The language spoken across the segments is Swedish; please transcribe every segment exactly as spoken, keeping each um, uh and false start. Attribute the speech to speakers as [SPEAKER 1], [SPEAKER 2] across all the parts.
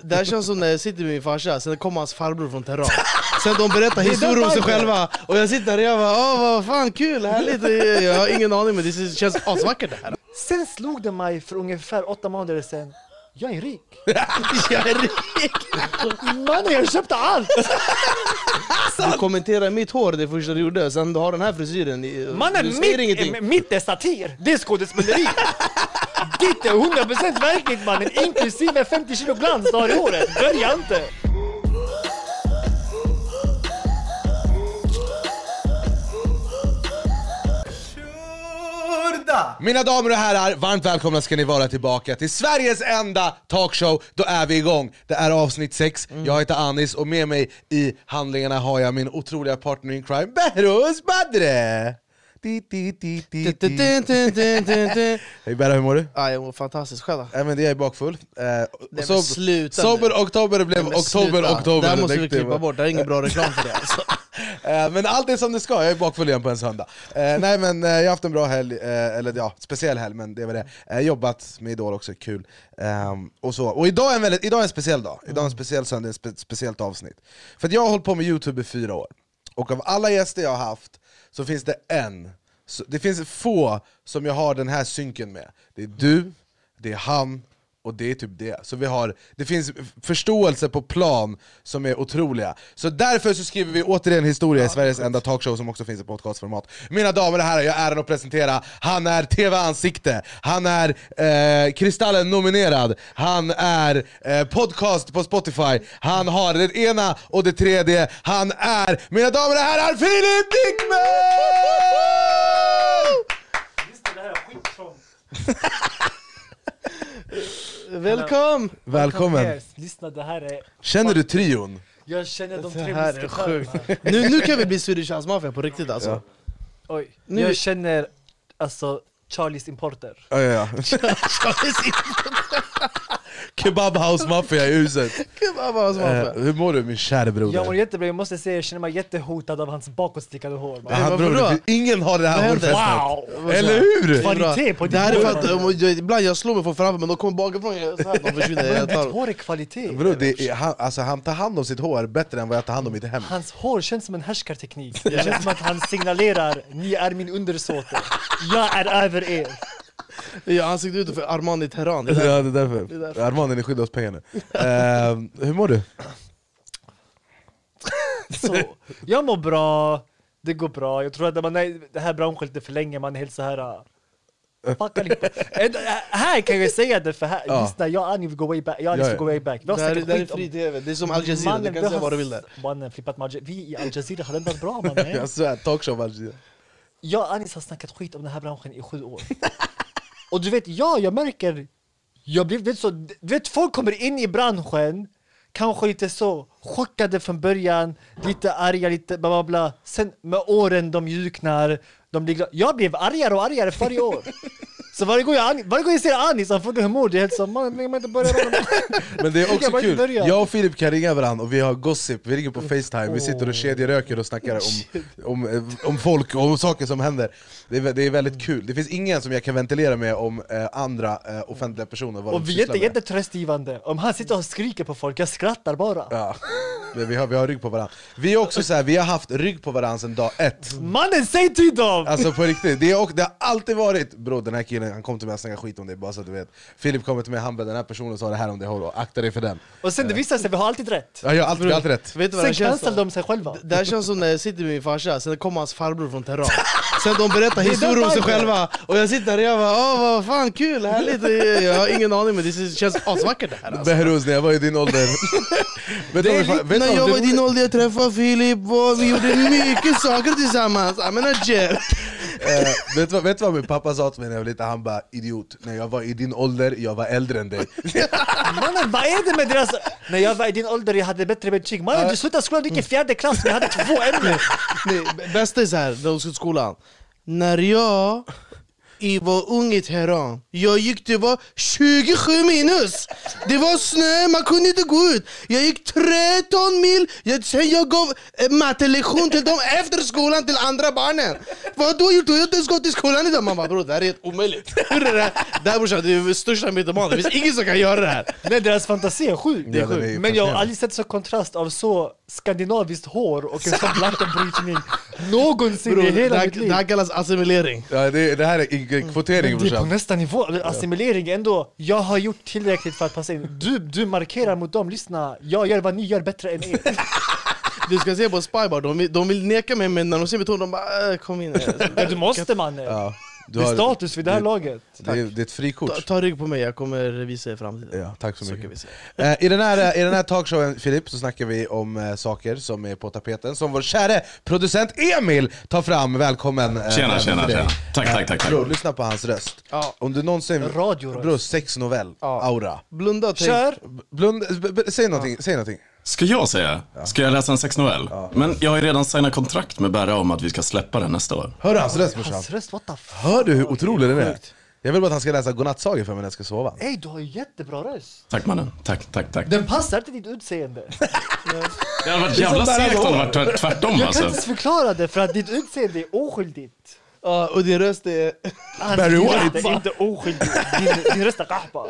[SPEAKER 1] Det här känns som när jag sitter med min farsa, sen kommer hans farbror från Teheran. Sen de berättar historier om sig själva. Och jag sitter där och jag bara, åh vad fan kul, härligt. Jag har ingen aning, men det känns asvackert det här.
[SPEAKER 2] Sen slog det mig för ungefär åtta månader sen. Jag är rik.
[SPEAKER 1] Jag är rik.
[SPEAKER 2] Mannen, jag köpte allt.
[SPEAKER 1] Du kommenterar mitt hår det första du gjorde. Sen du har den här frisyren.
[SPEAKER 2] Mannen, mitt, mitt är satir. Det är skådespeleri. Ditt är hundra procent verkligt, mannen. Inklusive femtio kilo glans du har i håret. Börja inte.
[SPEAKER 3] Mina damer och herrar, varmt välkomna ska ni vara tillbaka till Sveriges enda talkshow. Då är vi igång. Det är avsnitt sex. Mm. Jag heter Anis och med mig i handlingarna har jag min otroliga partner in crime, Behrouz Badre. Hej Berra, hur mår du?
[SPEAKER 1] Ja, jag mår fantastiskt själv.
[SPEAKER 3] Ja, men det är bakfull. Eh,
[SPEAKER 1] så, sluta
[SPEAKER 3] sober oktober blev oktober
[SPEAKER 1] sluta.
[SPEAKER 3] oktober.
[SPEAKER 1] Det här måste vi klippa bort, det är ingen bra reklam för det alltså.
[SPEAKER 3] eh, Men allt är som det ska, jag är bakfull igen på en söndag. eh, Nej men eh, jag har haft en bra helg, eh, eller ja, speciell helg, men det var det. Jag har jobbat med Idol också, kul. eh, Och så, och idag är en, väldigt, idag är en speciell dag. Idag är en speciell söndag, ett spe, speciellt avsnitt. För att jag har hållit på med YouTube i fyra år. Och av alla gäster jag har haft så finns det en, så det finns få som jag har den här synken med. Det är du, det är han och det är typ det. Så vi har, det finns förståelse på plan som är otroliga. Så därför så skriver vi återigen historia i Sveriges enda talkshow som också finns i podcastformat. Mina damer och herrar, jag är äran att presentera. Han är tv-ansikte. Han är eh, Kristallen nominerad. Han är eh, podcast på Spotify. Han har det ena och det tredje. Han är, mina damer och herrar, Filip Dickman!
[SPEAKER 2] Just det, det här är skittrångt.
[SPEAKER 1] Välkommen!
[SPEAKER 3] Välkommen!
[SPEAKER 2] Lyssna, det här är...
[SPEAKER 3] Känner du trion?
[SPEAKER 2] Jag känner de
[SPEAKER 1] Det
[SPEAKER 2] tre
[SPEAKER 1] här är
[SPEAKER 2] musketörerna.
[SPEAKER 1] sjukt. nu, nu kan vi bli Swedish House Mafia på riktigt alltså.
[SPEAKER 3] Ja.
[SPEAKER 2] Oj,
[SPEAKER 1] Nu-
[SPEAKER 2] jag känner alltså Charlies Importer.
[SPEAKER 3] Ja, ja, ja. Kebab House Mafia i huset.
[SPEAKER 1] Kebab House Mafia.
[SPEAKER 3] Eh, hur mår du min kära broder?
[SPEAKER 2] Jag mår jättebra, jag måste säga jag känner mig jättehotad av hans bakåtstickade hår.
[SPEAKER 3] Ja, han,
[SPEAKER 1] varför
[SPEAKER 3] bror,
[SPEAKER 1] då?
[SPEAKER 3] det- ingen har det här
[SPEAKER 1] Vad händer?
[SPEAKER 3] hårfästet.
[SPEAKER 2] Wow!
[SPEAKER 3] Eller hur?
[SPEAKER 2] Kvalitet på ditt
[SPEAKER 1] Det här är
[SPEAKER 2] hår,
[SPEAKER 1] för att
[SPEAKER 2] man.
[SPEAKER 1] um, jag, ibland jag slår mig från framför men de kommer bakifrån jag, så här, de försvinner.
[SPEAKER 2] Men
[SPEAKER 1] Jag
[SPEAKER 2] ditt
[SPEAKER 1] tar.
[SPEAKER 2] hår är kvalitet.
[SPEAKER 3] Bror, det är, han, alltså, han tar hand om sitt hår bättre än vad jag tar hand om mitt hem.
[SPEAKER 2] Hans hår känns som en härskarteknik. Det känns som att han signalerar: ni är min undersåte. Jag är över er.
[SPEAKER 1] Jag ansikte ut för Armani Teheran. Det är
[SPEAKER 3] Ja,
[SPEAKER 1] där.
[SPEAKER 3] det är därför.
[SPEAKER 1] Det är därför.
[SPEAKER 3] Armanen är skyddad hos pengar nu. Eh, hur mår du?
[SPEAKER 2] Så, jag mår bra. Det går bra. Jag tror att när man är det här branschen lite för länge, man är helt så här. Uh, fucka lite. Äh, här kan jag säga det för här.
[SPEAKER 3] Ja.
[SPEAKER 2] Lyssna, jag och Annie vill gå way back. Jag och Alice
[SPEAKER 3] Ja, ja.
[SPEAKER 2] vill gå way back. Vi har
[SPEAKER 1] Det här, är-
[SPEAKER 2] snackat
[SPEAKER 1] det här är
[SPEAKER 2] skit om-
[SPEAKER 1] fri tv, det är som Al Jazeera,
[SPEAKER 2] Mannen,
[SPEAKER 1] du
[SPEAKER 2] vi
[SPEAKER 1] kan säga
[SPEAKER 2] har-
[SPEAKER 1] vad du vill där.
[SPEAKER 2] Mannen, flippat med Al Jazeera. Vi i Al Jazeera hade ändå bra, mannen.
[SPEAKER 3] Jag svär, talkshow alltså.
[SPEAKER 2] Jag och Anis har snackat skit om den här branschen i sju år. Och du vet, ja, jag märker, jag blir, vet, så, du vet, folk kommer in i branschen, kanske lite så chockade från början, lite arga, lite bla bla bla. Sen med åren de mjuknar, de blir glada. Jag blev argare och argare för varje år. Så varje gång jag, varje gång jag ser Anis, han frågar hur mår du, helt så, man vill man inte börja med
[SPEAKER 3] Men det är
[SPEAKER 2] Jag
[SPEAKER 3] också
[SPEAKER 2] bara
[SPEAKER 3] kul,
[SPEAKER 2] börjar.
[SPEAKER 3] jag och Filip kan ringa varandra och vi har gossip, vi ringer på FaceTime, vi sitter och kedjeröker och snackar om, om, om folk och om saker som händer. Det är, det är väldigt kul, det finns ingen som jag kan ventilera med om eh, andra eh, offentliga personer. Vad de
[SPEAKER 2] Och vi är
[SPEAKER 3] sysslar
[SPEAKER 2] inte
[SPEAKER 3] med.
[SPEAKER 2] jättetröstgivande. Om han sitter och skriker på folk, jag skrattar bara.
[SPEAKER 3] Ja, men vi har, vi har rygg på varandra. Vi är också så här, vi har haft rygg på varandra sedan dag ett.
[SPEAKER 2] Mannen, säg till dem!
[SPEAKER 3] Alltså på riktigt, det, är, och det har alltid varit, bro, den här killen, han kom till mig och snackade skit om det, bara så att du vet. Filip kommer till mig, han bara, den här personen sa det här om det, håll, akta dig för den.
[SPEAKER 2] Och sen det visar sig, vi har alltid rätt.
[SPEAKER 3] Ja, jag har alltid, alltid rätt.
[SPEAKER 1] Vet du vad det
[SPEAKER 2] Sen
[SPEAKER 1] känns
[SPEAKER 2] cancel
[SPEAKER 1] som?
[SPEAKER 2] de sig själva.
[SPEAKER 1] Det här känns som när jag sitter med min farsa, sen kommer hans farbror från Teheran. Sen de berättar historier om sig
[SPEAKER 2] viben.
[SPEAKER 1] själva. Och jag sitter där och jag bara, åh vad fan kul, härligt. Jag har ingen aning, men det känns asvackert det här alltså.
[SPEAKER 3] Behrouz, när jag var i din ålder. vet du vad vi fa- vet du
[SPEAKER 1] När
[SPEAKER 3] vad
[SPEAKER 1] jag
[SPEAKER 3] det
[SPEAKER 1] var i din ålder, jag träffade Filip och vi gjorde mycket saker tillsammans. I'm in a jail.
[SPEAKER 3] Eh, vet, du vad, vet du vad min pappa sa till mig när jag var liten? Han bara, idiot, när jag var i din ålder, jag var äldre än dig.
[SPEAKER 2] Mannen, vad är det med deras... När jag var i din ålder, jag hade bättre betyg. Mannen, du slutade skolan, du gick i fjärde klass, men jag hade två ämnen.
[SPEAKER 1] Nej, bästa är så här, när de ska till skolan. När jag Jag var ung i Teheran. Jag gick, det var tjugosju minus. Det var snö, man kunde inte gå ut. Jag gick tretton mil. Jag, sen jag gav eh, mattelektion till dem efter skolan till andra barnen. Vad då gjort? Du har inte ens gått i skolan idag. Man bara, bro, det här är helt omöjligt. Hur är det här? Det här brorsan, det är det största mytomanen. Det finns ingen som kan göra det här.
[SPEAKER 2] Men deras fantasi är sjuk.
[SPEAKER 3] Det är sjukt.
[SPEAKER 2] Men jag har aldrig sett så kontrast av så skandinaviskt hår och en sån vattenbrytning någonsin
[SPEAKER 1] Bro,
[SPEAKER 2] i hela
[SPEAKER 1] det, här,
[SPEAKER 2] mitt liv.
[SPEAKER 1] det här kallas assimilering.
[SPEAKER 3] Ja, det, det här är kvotering,
[SPEAKER 2] Det är på
[SPEAKER 3] brorsan.
[SPEAKER 2] nästa nivå. Assimilering ändå. Jag har gjort tillräckligt för att passa in. Du, du markerar mot dem, lyssna. Jag gör vad ni gör bättre än er.
[SPEAKER 1] Du ska se på Spybar, de vill, de vill neka mig, men när de ser metoden, de bara äh, kom in.
[SPEAKER 2] Ja, du måste, man.
[SPEAKER 3] Ja, du
[SPEAKER 2] Det är
[SPEAKER 3] har-
[SPEAKER 2] status vid det här
[SPEAKER 3] det-
[SPEAKER 2] laget.
[SPEAKER 3] Det är, det är ett frikort.
[SPEAKER 1] Ta, ta rygg på mig, jag kommer visa i framtiden.
[SPEAKER 3] Ja, tack så
[SPEAKER 1] Så
[SPEAKER 3] mycket.
[SPEAKER 1] kan vi se.
[SPEAKER 3] Eh, I den här, i den här talkshowen, Filip, så snackar vi om eh, saker som är på tapeten, som vår käre producent Emil tar fram. Välkommen. eh,
[SPEAKER 4] Tjena,
[SPEAKER 3] även
[SPEAKER 4] tjena,
[SPEAKER 3] för dig.
[SPEAKER 4] tjena. Tack, tack, tack, tack.
[SPEAKER 3] Bro, lyssna på hans röst.
[SPEAKER 1] Ja.
[SPEAKER 3] Om du någonsin...
[SPEAKER 2] Radioröst.
[SPEAKER 3] Bro, sex novell,
[SPEAKER 1] Ja.
[SPEAKER 3] aura.
[SPEAKER 1] Blunda och tänk.
[SPEAKER 2] Kör!
[SPEAKER 3] Blund, b- b- säg någonting, säg någonting.
[SPEAKER 4] Ska jag säga? Ska jag läsa en sexnovell? Men jag har ju redan signat kontrakt med Berra om att vi ska släppa den nästa år.
[SPEAKER 3] Hör du hans röst, brorsan?
[SPEAKER 2] Hans röst, what the fuck?
[SPEAKER 3] Hör du hur otrolig den är?
[SPEAKER 1] Sjukt.
[SPEAKER 3] Jag vill bara att han ska läsa godnattsagor för mig när jag ska sova.
[SPEAKER 2] Ey, du har ju jättebra röst.
[SPEAKER 4] Tack mannen, tack, tack, tack.
[SPEAKER 2] Den passar till ditt utseende.
[SPEAKER 4] Det hade varit jävla
[SPEAKER 3] sånt där
[SPEAKER 4] segt om det
[SPEAKER 3] hår.
[SPEAKER 4] varit tvärtom
[SPEAKER 2] Jag kan
[SPEAKER 4] alltså.
[SPEAKER 2] inte ens förklara det för att ditt utseende är oskyldigt.
[SPEAKER 1] Ja, och din röst är...
[SPEAKER 2] Hans
[SPEAKER 3] Barry
[SPEAKER 2] din
[SPEAKER 3] White.
[SPEAKER 2] röst är inte oskyldig. Din, din röst är kahpa.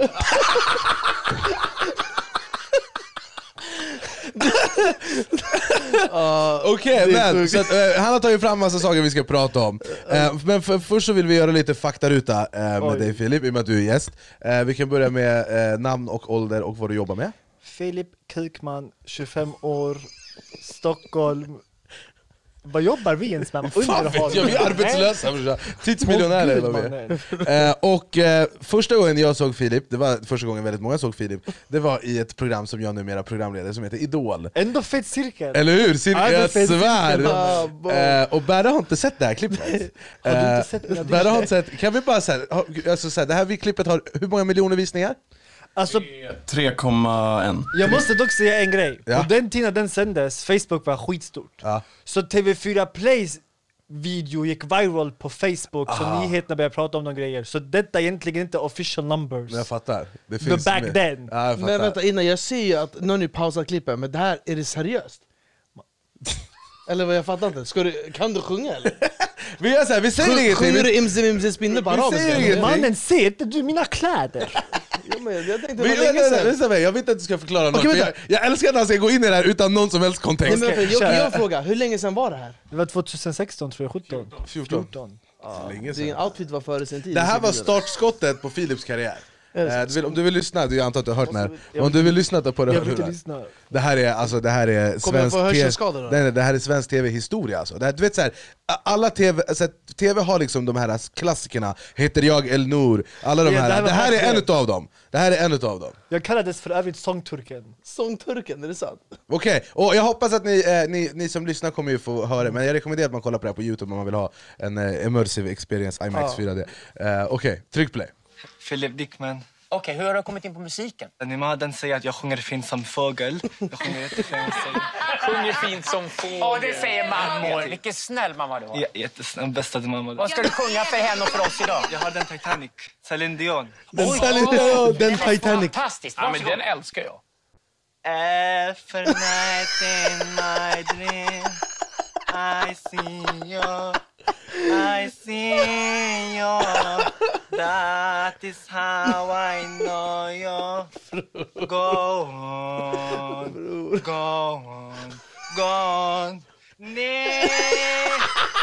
[SPEAKER 3] Okej,
[SPEAKER 1] det är
[SPEAKER 3] men
[SPEAKER 1] sjukt.
[SPEAKER 3] så att, eh, han har tagit fram massa saker vi ska prata om. Eh, men för, först så vill vi göra lite faktaruta eh, med
[SPEAKER 2] Oj.
[SPEAKER 3] dig Filip, i och med att du är gäst. Eh, vi kan börja med eh, namn och ålder och vad du jobbar med.
[SPEAKER 2] Filip Kukman, tjugofem år, Stockholm. Vad jobbar vi ens med?
[SPEAKER 3] Fan vet jag, vi är arbetslösa brorsan. Tidsmiljonärer var vi. Eh, och eh, första gången jag såg Filip, det var första gången väldigt många såg Filip, det var i ett program som jag numera programleder som heter Idol.
[SPEAKER 2] Ändå fett cirkel.
[SPEAKER 3] Eller hur? Cir-
[SPEAKER 2] Ja, det är
[SPEAKER 3] jag
[SPEAKER 2] fett
[SPEAKER 3] svär!
[SPEAKER 2] cirkel.
[SPEAKER 1] Ah, bo.
[SPEAKER 3] Eh, och Berra har inte sett det här klippet.
[SPEAKER 2] Har du inte
[SPEAKER 3] Eh,
[SPEAKER 2] sett mina
[SPEAKER 3] Berra har
[SPEAKER 2] bilder?
[SPEAKER 3] inte sett, kan vi bara säga, alltså, så här, det här vi- klippet har hur många miljoner visningar?
[SPEAKER 2] Alltså,
[SPEAKER 4] tre komma ett.
[SPEAKER 2] jag måste dock säga en grej.
[SPEAKER 3] Ja.
[SPEAKER 2] På den tiden den sändes, Facebook var skitstort.
[SPEAKER 3] Ja.
[SPEAKER 2] Så T V fyra Plays video gick viral på Facebook, så
[SPEAKER 3] Aha.
[SPEAKER 2] nyheterna började prata om de grejer. Så detta är egentligen inte official numbers.
[SPEAKER 3] Men jag fattar. Det
[SPEAKER 2] But back
[SPEAKER 3] med.
[SPEAKER 2] then.
[SPEAKER 3] Ja, jag fattar.
[SPEAKER 1] Men vänta, innan jag ser ju att någon nu pausar klippet, men det här, är det seriöst? Eller vad, jag fattar inte. Ska du, kan du sjunga eller?
[SPEAKER 3] Vi gör så här, vi säger
[SPEAKER 1] Sjung-
[SPEAKER 3] ingenting.
[SPEAKER 1] Sjunger du
[SPEAKER 3] Vi,
[SPEAKER 1] Imse Mimse Spindel på
[SPEAKER 3] Vi
[SPEAKER 1] arabiska?
[SPEAKER 3] säger
[SPEAKER 1] eller?
[SPEAKER 3] ingenting.
[SPEAKER 2] Mannen, ser inte du mina kläder?
[SPEAKER 1] Ja, men jag tänkte det
[SPEAKER 3] vi,
[SPEAKER 1] var länge
[SPEAKER 3] vänta,
[SPEAKER 1] sedan.
[SPEAKER 3] vänta, vänta, jag vet inte att du ska förklara något.
[SPEAKER 1] Okej,
[SPEAKER 3] för jag,
[SPEAKER 1] vänta.
[SPEAKER 3] jag älskar att han ska gå in i det här utan någon som helst
[SPEAKER 1] Nej,
[SPEAKER 3] kontext.
[SPEAKER 1] men, vänta, jag,
[SPEAKER 2] Kör.
[SPEAKER 1] jag frågar, hur länge sedan var det här?
[SPEAKER 2] Det var tjugohundrasexton tror jag, sjutton.
[SPEAKER 3] fjorton. Länge sedan.
[SPEAKER 1] Din outfit var före sin tid.
[SPEAKER 3] Det här var
[SPEAKER 1] Så-
[SPEAKER 3] startskottet på Philips karriär.
[SPEAKER 1] Jag
[SPEAKER 3] Eh, du vill, om du vill lyssna, du, jag antar att du har hört den här.
[SPEAKER 1] Jag
[SPEAKER 3] Om du vill lyssna på det,
[SPEAKER 2] Jag
[SPEAKER 3] hör
[SPEAKER 2] vill
[SPEAKER 3] du
[SPEAKER 2] inte
[SPEAKER 3] det.
[SPEAKER 2] lyssna.
[SPEAKER 3] Det här är, alltså, det här är
[SPEAKER 1] Kommer jag
[SPEAKER 3] svensk
[SPEAKER 1] få
[SPEAKER 3] T V.
[SPEAKER 1] hörselskador då?
[SPEAKER 3] Nej, nej, det här är svensk tv-historia alltså. Det här, du vet så här, alla tv, alltså, tv har liksom de här klassikerna, Heter jag Elnor, alla de
[SPEAKER 2] Ja,
[SPEAKER 3] här.
[SPEAKER 2] det här var
[SPEAKER 3] Det här är en
[SPEAKER 2] verkligen-
[SPEAKER 3] utav dem. Det här är en utav dem.
[SPEAKER 2] Jag kallades för övrigt sångturken.
[SPEAKER 1] Sångturken, är det sant?
[SPEAKER 3] Okej, och jag hoppas att ni, eh, ni, ni som lyssnar kommer ju få höra det, men jag rekommenderar att man kollar på det här på Youtube om man vill ha en eh, immersive experience, IMAX
[SPEAKER 1] Ja.
[SPEAKER 3] fyra D. Eh, Okej, tryck play.
[SPEAKER 5] Filip Dickman.
[SPEAKER 6] Okej, hur har du kommit in på musiken?
[SPEAKER 5] Animaden säger att jag sjunger fint som fågel. Jag sjunger jättefint.
[SPEAKER 6] Sjunger fint som fågel. Ja, det säger mammor. Vilken snäll mamma du har.
[SPEAKER 5] Ja, jättesnäll, bästa mamma.
[SPEAKER 6] Vad ska du sjunga för henne och för oss idag?
[SPEAKER 5] Jag har den Titanic. Celine Dion.
[SPEAKER 3] Den,
[SPEAKER 6] Oj,
[SPEAKER 3] den,
[SPEAKER 6] oj,
[SPEAKER 3] den
[SPEAKER 6] är
[SPEAKER 3] Titanic.
[SPEAKER 6] fantastiskt. Ja, men den älskar jag.
[SPEAKER 5] Every night in my dream I see you, I see you. That is how I know you. Go on, go on, go on. Nee.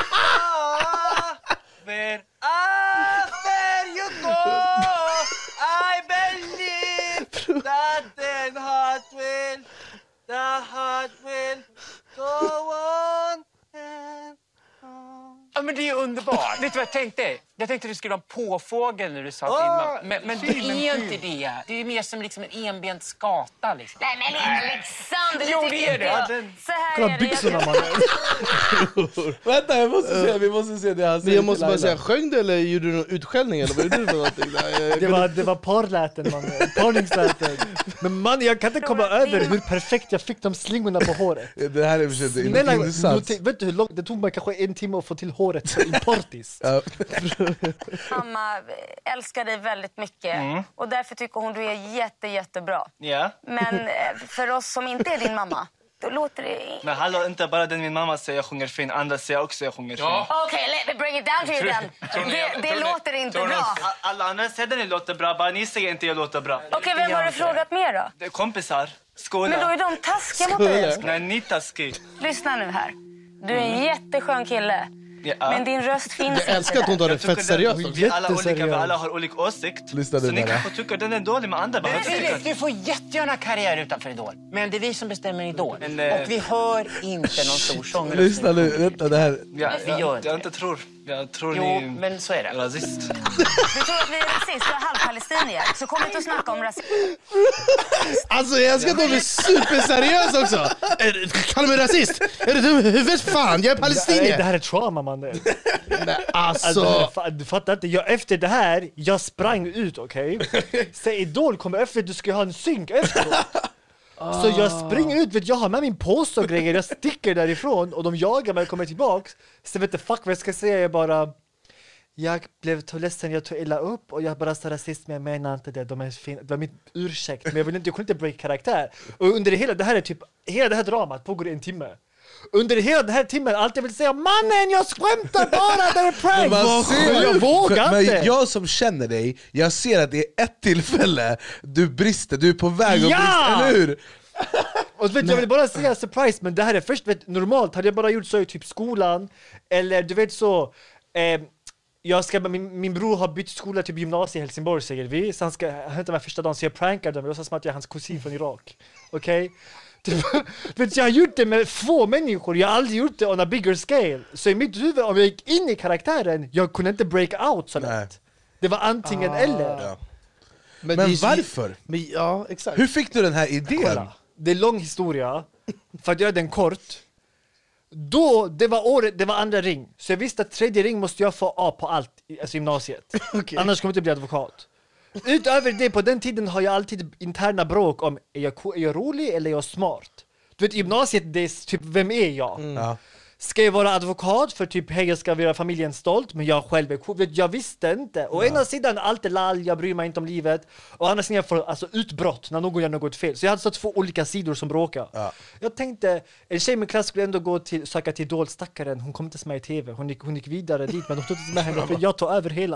[SPEAKER 5] Wherever you go, I believe that the heart will, the heart will go on and on.
[SPEAKER 6] Ja, men det är underbart. Vet du vad jag tänkte? Jag tänkte att du skulle ha en påfågel när du sa
[SPEAKER 5] Åh,
[SPEAKER 6] till. Men, men det
[SPEAKER 5] fin,
[SPEAKER 6] är
[SPEAKER 5] fin.
[SPEAKER 6] inte det. Det är mer som liksom en enbent skata. Liksom.
[SPEAKER 7] Nej men Alexander,
[SPEAKER 6] Jo, det är det.
[SPEAKER 5] Ja, den,
[SPEAKER 7] så här
[SPEAKER 2] Kolla
[SPEAKER 7] är det.
[SPEAKER 2] byxorna mannen.
[SPEAKER 3] Vänta, jag måste se, vi måste se det han
[SPEAKER 1] Men
[SPEAKER 3] säger
[SPEAKER 1] jag måste
[SPEAKER 3] till
[SPEAKER 1] bara
[SPEAKER 3] Laila.
[SPEAKER 1] säga, sjöng du eller gjorde du någon utskällning eller vad gjorde du för någonting? Nej,
[SPEAKER 2] Det var, det var parläten mannen, parningsläten. Men man, jag kan inte komma över hur perfekt jag fick de slingorna på håret.
[SPEAKER 3] Det här är för sig
[SPEAKER 2] Snälla,
[SPEAKER 3] intressant.
[SPEAKER 2] noter- vet du hur långt, det tog mig kanske en timme att få till håret så importis.
[SPEAKER 3] Ja.
[SPEAKER 7] Mamma älskar dig väldigt mycket.
[SPEAKER 5] Mm.
[SPEAKER 7] Och därför tycker hon du är jätte, jättebra.
[SPEAKER 5] Ja.
[SPEAKER 7] Men eh, för oss som inte är din mamma, då låter det...
[SPEAKER 5] Men hallå, inte bara den min mamma säger jag sjunger fin. Andra säger också jag sjunger fin.
[SPEAKER 7] Okej, okay, let me bring it down to you then. Det, det låter inte bra.
[SPEAKER 5] Alla andra säger att ni låter bra, bara ni säger inte jag låter bra.
[SPEAKER 7] Okej, okay, vem har du frågat mer då?
[SPEAKER 5] Det är kompisar, skola.
[SPEAKER 7] Men då är de taskiga mot dig.
[SPEAKER 5] Nej, ni taskig.
[SPEAKER 7] Lyssna nu här. Du är en jätteskön kille.
[SPEAKER 5] Ja.
[SPEAKER 7] Men din röst finns
[SPEAKER 1] Jag älskar att hon tar det fett seriöst.
[SPEAKER 5] Vi alla olika, vi alla har olika åsikt.
[SPEAKER 3] Lyssna
[SPEAKER 5] så
[SPEAKER 3] nu,
[SPEAKER 5] ni
[SPEAKER 3] Mara.
[SPEAKER 5] kanske tycker den är dålig med andra. Bara,
[SPEAKER 6] Du, du får jättegärna karriär utanför Idol. Men det är vi som bestämmer Idol.
[SPEAKER 5] Men, eh,
[SPEAKER 6] och vi hör inte någon stor sång.
[SPEAKER 3] Lyssna nu, vänta det här.
[SPEAKER 5] Ja,
[SPEAKER 6] Vi gör
[SPEAKER 5] jag,
[SPEAKER 6] det.
[SPEAKER 5] jag inte tror. Jag tror
[SPEAKER 6] Jo,
[SPEAKER 5] ni
[SPEAKER 6] men så är det.
[SPEAKER 5] är rasist.
[SPEAKER 7] Du tror att vi är rasist och halvpalestinier. Så kom inte att snacka om rasism.
[SPEAKER 1] Alltså jag älskar att de är superseriösa också. Kallar mig rasist? Är du dum i huvudet? Fan, jag är
[SPEAKER 2] Nej,
[SPEAKER 1] palestinier.
[SPEAKER 2] det här är trauma, man.
[SPEAKER 1] Nej,
[SPEAKER 2] Alltså,
[SPEAKER 1] alltså.
[SPEAKER 2] fa- du fattar inte. Jag, efter det här, jag sprang ut, okej? Så Idol kommer efter, du ska ha en synk efteråt. Så jag springer ut, vet jag har med min påse och grejer, jag sticker därifrån och de jagar mig och kommer tillbaks. Så vet du, fuck vad jag ska säga, jag bara... Jag blev så ledsen, jag tog illa upp och jag bara sa rasist, men jag menar inte det. De är fin- det var min ursäkt, men jag, vill inte, jag kunde inte break karaktär. Och under det hela, det här är typ, hela det här dramat pågår i en timme. Under hela den här timmen, allt jag vill säga, mannen jag skämtar bara, det är prank!
[SPEAKER 3] Man ser,
[SPEAKER 2] jag vågar
[SPEAKER 3] men
[SPEAKER 2] inte!
[SPEAKER 3] jag som känner dig, jag ser att det är ett tillfälle du brister, du är på väg att
[SPEAKER 2] Ja!
[SPEAKER 3] brista, eller hur?
[SPEAKER 2] Och vet, jag vill bara säga surprise, men det här är först, vet, normalt hade jag bara gjort så i typ skolan, eller du vet så, eh, jag ska, min, min bror har bytt skola till gymnasiet i Helsingborg säger vi, så han ska hämta mig första dagen, så jag prankar dem, och så som att jag är hans kusin från Irak, okej? Okay? Vet, jag har gjort det med få människor, jag har aldrig gjort det on a bigger scale, så i mitt huvud, om jag gick in i karaktären, jag kunde inte break out så lätt.
[SPEAKER 3] Nej.
[SPEAKER 2] Det var antingen
[SPEAKER 1] Ah.
[SPEAKER 2] eller.
[SPEAKER 3] Ja.
[SPEAKER 1] Men,
[SPEAKER 3] Men
[SPEAKER 1] det är så-
[SPEAKER 3] varför?
[SPEAKER 1] Men, ja, exakt.
[SPEAKER 3] Hur fick du den här idén?
[SPEAKER 2] Kolla. Det är lång historia. För att göra den kort. Då, det var året, det var andra ring. Så jag visste att tredje ring måste jag få A på allt, i- alltså gymnasiet.
[SPEAKER 1] Okej.
[SPEAKER 2] Annars kommer jag inte bli advokat. Utöver det, på den tiden har jag alltid interna bråk om är jag, co- är jag rolig eller är jag smart? Du vet, i gymnasiet, det är typ, vem är jag?
[SPEAKER 3] Ja.
[SPEAKER 2] Ska jag vara advokat för typ, hej jag ska göra familjen stolt, men jag själv är cool. Vet, jag visste inte. Å ena sidan, allt är lall, jag bryr mig inte om livet. Och å andra sidan, jag får alltså, utbrott när någon gör något fel. Så jag hade så två olika sidor som bråkar.
[SPEAKER 3] Ja.
[SPEAKER 2] Jag tänkte, en tjej i min klass skulle ändå gå till, söka till Idol, stackaren. Hon kom inte med i tv. Hon gick, hon gick vidare dit, men de tog inte med henne för jag tog över hela.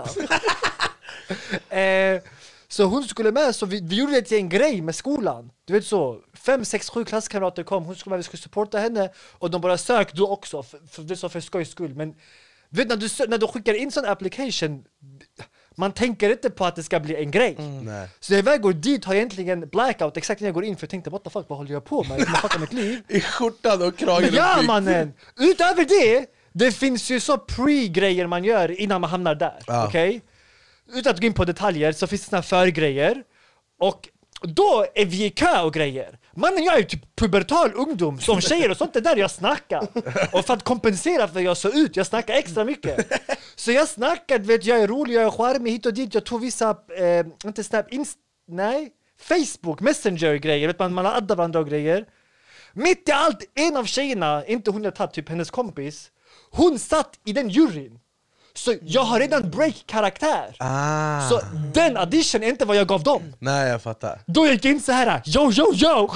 [SPEAKER 2] eh, så hon skulle med, så vi, vi gjorde det till en grej med skolan. Du vet så, fem, sex, sju klasskamrater kom, hon skulle med, vi skulle supporta henne. Och de bara sök du också, för, för, det är så för skojs skull. Men du vet, när du, sö- när du skickar in sån application, man tänker inte på att det ska bli en grej.
[SPEAKER 3] Nej.
[SPEAKER 2] Så när jag väl går dit har jag egentligen blackout exakt när jag går in, för jag tänkte, what the fuck, vad håller jag på med? Jag kommer fucka mitt liv.
[SPEAKER 3] I skjortan och kragen
[SPEAKER 2] Ja
[SPEAKER 3] och byx.
[SPEAKER 2] mannen! Utöver det, det finns ju så pre-grejer man gör innan man hamnar där.
[SPEAKER 3] Ja.
[SPEAKER 2] Okej? Utan att gå in på detaljer så finns det såna förgrejer. Och då är vi i kö och grejer. Mannen, jag är ju typ pubertal ungdom. Som tjejer och sånt, det där jag snackar. Och för att kompensera för att jag såg ut, jag snackar extra mycket. Så jag snackade, vet jag är rolig, jag är charmig hit och dit. Jag tog vissa, eh, inte snap, inst, nej, Facebook, Messenger-grejer. Vet man, man har addat varandra och grejer. Mitt i allt, en av tjejerna, inte hon jag tagit, typ hennes kompis, hon satt i den juryn. Så jag har redan break-karaktär.
[SPEAKER 3] Ah.
[SPEAKER 2] Så den audition är inte vad jag gav dem.
[SPEAKER 3] Nej, jag fattar.
[SPEAKER 2] Då gick jag in så här, yo, yo, yo!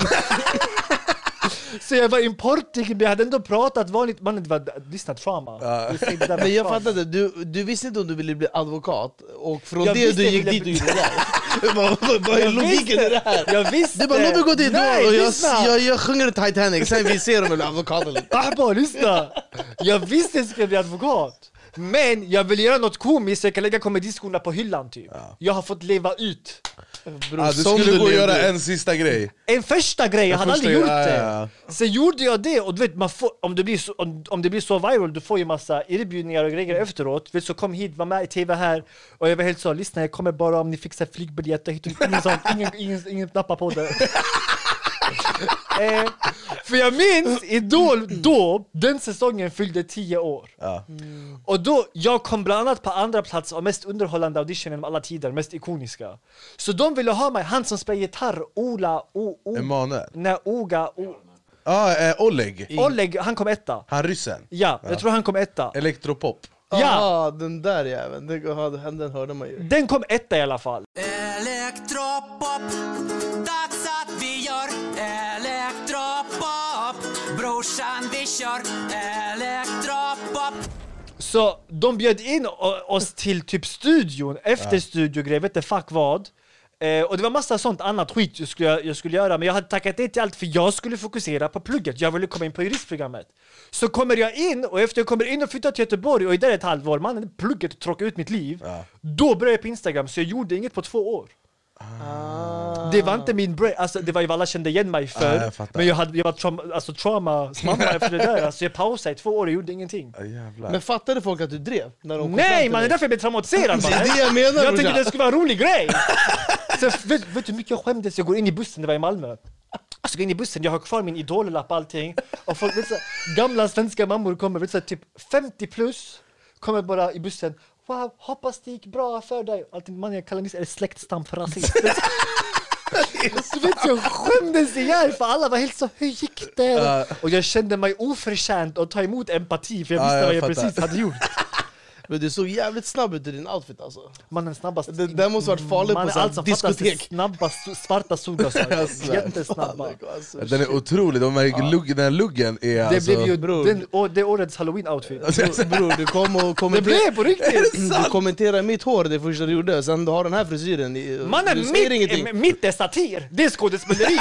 [SPEAKER 2] Så jag var importig, men jag hade ändå pratat vanligt. Mannen, det var lyssnat trauma.
[SPEAKER 3] Ja.
[SPEAKER 2] Du säger det där med
[SPEAKER 1] Men jag
[SPEAKER 2] trauma.
[SPEAKER 1] fattade, du, du visste inte om du ville bli advokat. Och från
[SPEAKER 2] Jag
[SPEAKER 1] det
[SPEAKER 2] visste
[SPEAKER 1] du
[SPEAKER 2] jag
[SPEAKER 1] gick
[SPEAKER 2] ville
[SPEAKER 1] dit och
[SPEAKER 2] bli-
[SPEAKER 1] gjorde det där. Vad- vad- Vad är
[SPEAKER 2] Jag
[SPEAKER 1] logiken
[SPEAKER 2] visste-
[SPEAKER 1] i det här?
[SPEAKER 2] Jag visste.
[SPEAKER 1] Du bara, låt mig gå dit
[SPEAKER 2] Nej,
[SPEAKER 1] då och jag,
[SPEAKER 2] lyssna.
[SPEAKER 1] jag, jag sjunger Titanic, sen vi ser om jag blir advokat eller inte.
[SPEAKER 2] Ahba, lyssna! Jag visste att jag skulle bli advokat. Men jag vill göra något komiskt så jag kan lägga komediskorna på hyllan typ. Jag har fått leva ut.
[SPEAKER 1] Bror,
[SPEAKER 3] Ah, du
[SPEAKER 1] som
[SPEAKER 3] skulle gå och
[SPEAKER 1] levde.
[SPEAKER 3] göra en sista grej.
[SPEAKER 2] En första grej, jag hade
[SPEAKER 3] första
[SPEAKER 2] aldrig gjort
[SPEAKER 3] grej,
[SPEAKER 2] det.
[SPEAKER 3] ja,
[SPEAKER 2] Så gjorde jag det, och du vet, man får, om, det blir så, om, om det blir så viral, du får ju massa erbjudningar och grejer efteråt. Vet, så kom hit, var med i tv här. Och jag var helt så, lyssna, jag kommer bara om ni fixar flygbiljetter hit och dit. Ingen, sånt, ingen, ingen, ingen nappar på det. eh, för jag minns Idol då, den säsongen fyllde tio år.
[SPEAKER 3] Ja.
[SPEAKER 2] Och då, jag kom bland annat på andra plats av mest underhållande auditionen av alla tider, mest ikoniska. Så de ville ha mig, han som spelar gitarr, Ola, o, o,
[SPEAKER 3] Emanuel.
[SPEAKER 2] nej, Oga, o,
[SPEAKER 3] Ja, eh, Oleg.
[SPEAKER 2] Oleg, han kom etta.
[SPEAKER 3] Han ryssen.
[SPEAKER 2] Ja, jag tror han kom etta.
[SPEAKER 3] Elektropop.
[SPEAKER 1] Ja, den där jäveln. Den, den hörde man ju.
[SPEAKER 2] Den kom etta i alla fall.
[SPEAKER 8] Elektropop, dags att vi gör elektropop. Brorsan, vi kör elektropop.
[SPEAKER 2] Så de bjöd in oss till typ studion, efter ja. studiogrej, vet inte fuck vad. Eh, och det var massa sånt annat skit jag skulle, jag skulle göra. Men jag hade tackat det till allt för jag skulle fokusera på plugget. Jag ville komma in på juristprogrammet. Så kommer jag in, och efter jag kommer in och flyttar till Göteborg och är där ett halvår, man, plugget tråkar ut mitt liv. Ja. Då började jag på Instagram, så jag gjorde inget på två år. Ah. Det var inte min break, alltså det var ju alla kände igen mig för, ah, jag men jag hade jag var trauma, alltså trauma mamma efter det där, alltså jag pausade i två år och gjorde ingenting.
[SPEAKER 1] Ah, men fattade folk att du drev när de kom?
[SPEAKER 2] Nej, man, det är därför jag blev traumatiserad.
[SPEAKER 1] Det är det jag menar.
[SPEAKER 2] Jag tyckte det skulle vara en rolig grej. Så vet, vet du hur mycket jag skämdes? Jag går in i bussen, det var i Malmö. Alltså går in i bussen, jag har kvar min idollapp och allting. Och folk, vet så, gamla svenska mammor kommer, vet så, typ femtio plus, kommer bara i bussen. Wow, hoppas det gick bra för dig. Alltid man jag kallar är släktstam för rasism. Så vet jag skämdes ihjäl för alla var helt så, hur gick det? Uh. Och jag kände mig oförtjänt att ta emot empati för jag visste uh, jag vad jag fattar. precis hade gjort.
[SPEAKER 1] Men du såg jävligt snabb ut i din outfit alltså.
[SPEAKER 2] Man är snabbast.
[SPEAKER 1] Det, det måste varit farligt på sån diskotek.
[SPEAKER 2] Snabbast svarta solglasögon. Jättesnabba.
[SPEAKER 3] Den är otrolig. De här lugg, den här luggen är
[SPEAKER 2] det
[SPEAKER 3] alltså...
[SPEAKER 2] blev ju bror. Den, och det är årets Halloween-outfit.
[SPEAKER 1] Bror, bror, du kom och kommenterade...
[SPEAKER 2] Det blev på riktigt.
[SPEAKER 1] Du kommenterade mitt hår det första du gjorde. Sen du har den här frisyren.
[SPEAKER 2] Mannen, mitt, mitt är satir. Det är skådespeleri.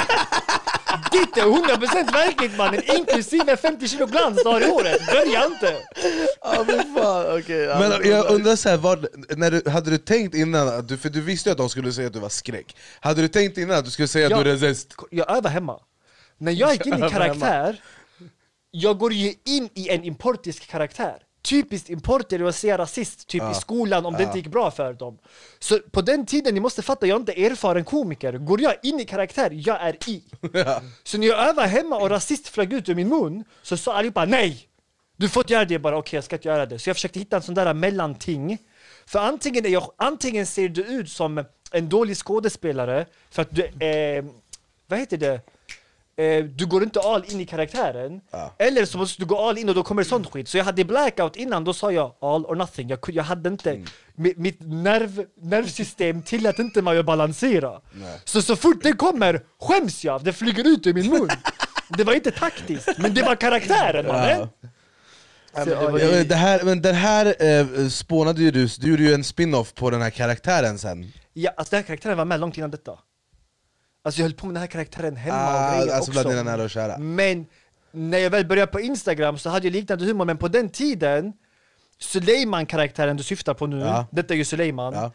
[SPEAKER 2] Ditt är hundra procent verkligt, mannen. Inklusive femtio kilo glans har i året. Börja inte.
[SPEAKER 1] Ja, men fan. Okay, ja,
[SPEAKER 3] men jag undrar så här, vad, när du, hade du tänkt innan att du, för du visste ju att de skulle säga att du var skräck. Hade du tänkt innan att du skulle säga jag, att du är resist?
[SPEAKER 2] Jag övar hemma. När jag gick in i karaktär, jag går ju in i en importisk karaktär. Typiskt importer att säga rasist typ ja. i skolan om ja. det inte gick bra för dem. Så på den tiden, ni måste fatta, jag är inte erfaren komiker. Går jag in i karaktär, jag är i. Ja. Så när jag övar hemma och rasist flög ut ur min mun, så sa allihopa nej. Du får inte göra det, bara okej okay, jag ska inte göra det. Så jag försökte hitta en sån där mellanting. För antingen, är jag, antingen ser du ut som en dålig skådespelare för att du eh, vad heter det? Eh, du går inte all in i karaktären. Ja. Eller så måste du gå all in och då kommer sånt skit. Så jag hade blackout innan, då sa jag all or nothing. Jag, jag hade inte mm. mi, mitt nerv, nervsystem till att inte mig att balansera. Nej. Så så fort det kommer skäms jag. Det flyger ut ur min mun. Det var inte taktiskt, men det var karaktären. Ja.
[SPEAKER 3] Så, det, var ju... det här, men den här eh, spånade ju du, du gjorde ju en spin-off på den här karaktären sen.
[SPEAKER 2] Ja, alltså den här karaktären var med långt innan detta. Alltså jag höll på med den här karaktären hemma ah, och grejer
[SPEAKER 3] alltså
[SPEAKER 2] också.
[SPEAKER 3] Bland dina nära och kära.
[SPEAKER 2] Men när jag väl började på Instagram så hade jag liknande humor. Men på den tiden, Suleiman-karaktären du syftar på nu, ja. detta är ju Suleiman. Ja.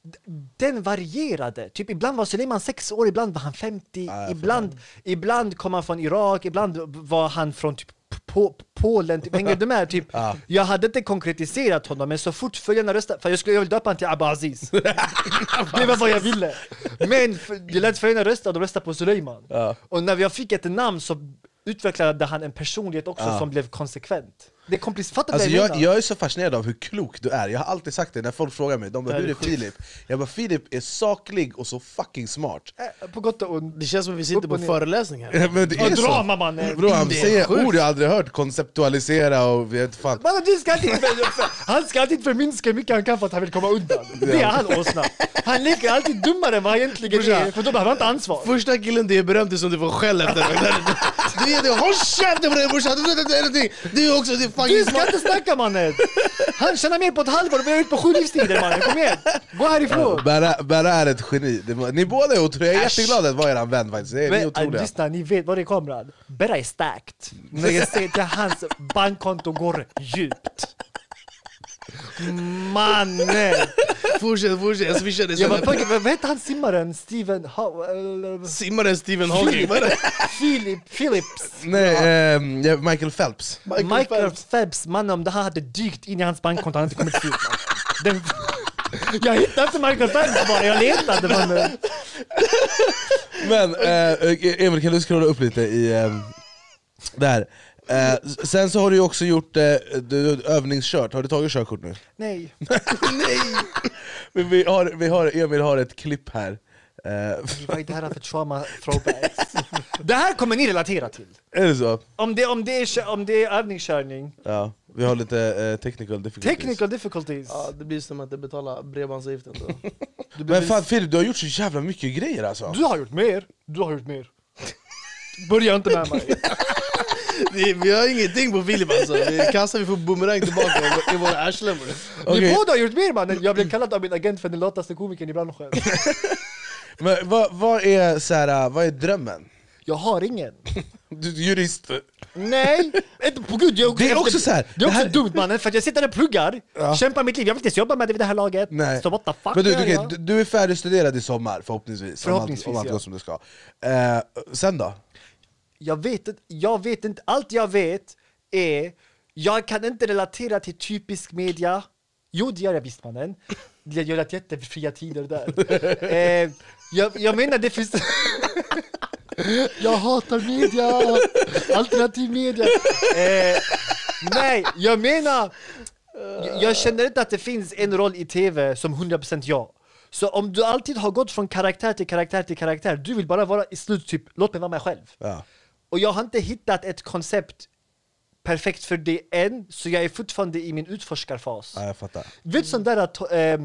[SPEAKER 2] Den varierade. Typ ibland var Suleiman sex år, ibland var han femtio. Ah, ibland, ibland kom han från Irak, ibland var han från typ På, Polen, typ, hänger du med? Typ, ja. Jag hade inte konkretiserat honom, men så fort följarna röstade, för jag skulle jag vill döpa han till Abaziz. Det var vad jag ville. Men jag lät följarna rösta och de röstade på Suleiman. Ja. Och när jag fick ett namn så utvecklade han en personlighet också ja. som blev konsekvent. Det är komplicerat.
[SPEAKER 3] Alltså jag, jag är så fascinerad av hur klok du är. Jag har alltid sagt det när folk frågar mig. De bara, hur är Filip? Jag bara, Filip är saklig och så fucking smart.
[SPEAKER 2] Äh, på gott och ont.
[SPEAKER 1] Det känns som att vi sitter på föreläsning här.
[SPEAKER 3] Ja, men det är
[SPEAKER 2] och drama, man.
[SPEAKER 3] Bro, han säger ord jag aldrig hört. Konceptualisera och vet fan.
[SPEAKER 2] Man, du ska alltid, han ska alltid förminska hur mycket han kan för att han vill komma undan. Det är han åsna. Han leker alltid dummare än vad han egentligen är. För då behöver han inte ansvar.
[SPEAKER 1] Första killen det är berömt är som du får skäll efter. Du är det, håll käften på dig brorsan. Du är också, det är
[SPEAKER 2] du ska inte snacka, mannen. Han tjänar mer på ett halvår och vi är ute på sju livstider, mannen. Kom igen, gå härifrån.
[SPEAKER 3] Bara, bara är ett geni. Ni båda är otroliga. Jag är jätteglad att vara eran vän faktiskt. Det är,
[SPEAKER 2] men,
[SPEAKER 3] ni otroliga.
[SPEAKER 2] Lyssna, ni vet vad det är kameran. Bara är starkt. När jag ser till hans bankkonto går djupt. Mannen.
[SPEAKER 1] Fortsätt, fortsätt. Jag swishar det.
[SPEAKER 2] Ja, vad heter han simmaren? Steven... Ha, uh,
[SPEAKER 1] simmaren Stephen Hawking.
[SPEAKER 2] Philip, Phillips.
[SPEAKER 3] Nej, eh, Michael Phelps.
[SPEAKER 2] Michael, Michael Phelps. Phelps. Mannen, om det här hade dykt in i hans bankkonto han hade inte kommit ut. Den... Jag hittade inte Michael Phelps bara, jag letade. Man.
[SPEAKER 3] Men, eh, Emil, kan du scrolla upp lite i... Eh, där. Eh, sen så har du ju också gjort eh, du, övningskört. Har du tagit körkort nu?
[SPEAKER 2] Nej.
[SPEAKER 3] Nej. Men vi har, vi har, Emil har ett klipp här.
[SPEAKER 2] Uh, Vad är det här för trauma throwbacks? Det här kommer ni relatera till.
[SPEAKER 3] Är det så?
[SPEAKER 2] Om det, om det, är, om det är övningskörning,
[SPEAKER 3] ja. Vi har lite uh, technical difficulties.
[SPEAKER 2] Technical difficulties.
[SPEAKER 1] Ja, det blir som att det betalar bredbandsavgiften då.
[SPEAKER 2] Du,
[SPEAKER 3] Men fan Filip, du har gjort så jävla mycket grejer alltså.
[SPEAKER 2] du har gjort mer. Du har gjort mer. Börja inte med mig.
[SPEAKER 1] vi, vi har ingenting på Filip alltså. Vi kastar, vi får boomerang tillbaka i våra arslen.
[SPEAKER 3] Okay.
[SPEAKER 2] Ni båda har gjort mer mannen. Jag blev kallad av min agent för den lataste komikern i branschen.
[SPEAKER 3] Men vad, vad, är, så här, vad är drömmen?
[SPEAKER 2] Jag har ingen.
[SPEAKER 3] Du är jurist.
[SPEAKER 2] Nej, inte på gud. Jag,
[SPEAKER 3] Det är också så här.
[SPEAKER 2] Det är också
[SPEAKER 3] det här...
[SPEAKER 2] dumt mannen, för att jag sitter och pluggar,
[SPEAKER 3] Ja.
[SPEAKER 2] kämpar mitt liv. Jag vill inte ens jobba med det vid det här laget.
[SPEAKER 3] Nej.
[SPEAKER 2] Så what the fuck
[SPEAKER 3] Men du,
[SPEAKER 2] gör
[SPEAKER 3] okay,
[SPEAKER 2] jag?
[SPEAKER 3] du, du är färdigstuderad i sommar förhoppningsvis.
[SPEAKER 2] Förhoppningsvis,
[SPEAKER 3] om allt, om allt
[SPEAKER 2] ja.
[SPEAKER 3] går som det ska. Eh, sen då?
[SPEAKER 2] Jag vet inte, jag vet inte, allt jag vet är, jag kan inte relatera till typisk media. Jo, det gör jag visst mannen. Jag gör ett jättefria tider där. eh, jag, jag menar det finns... jag hatar media, alternativ media. Eh, nej, jag menar, jag, jag känner inte att det finns en roll i tv som hundra procent jag. Så om du alltid har gått från karaktär till karaktär till karaktär, du vill bara vara i slut typ, låt mig vara mig själv.
[SPEAKER 3] Ja.
[SPEAKER 2] Och jag har inte hittat ett koncept perfekt för det än, så jag är fortfarande i min utforskarfas.
[SPEAKER 3] Ja, jag fattar.
[SPEAKER 2] Vet sån där att eh,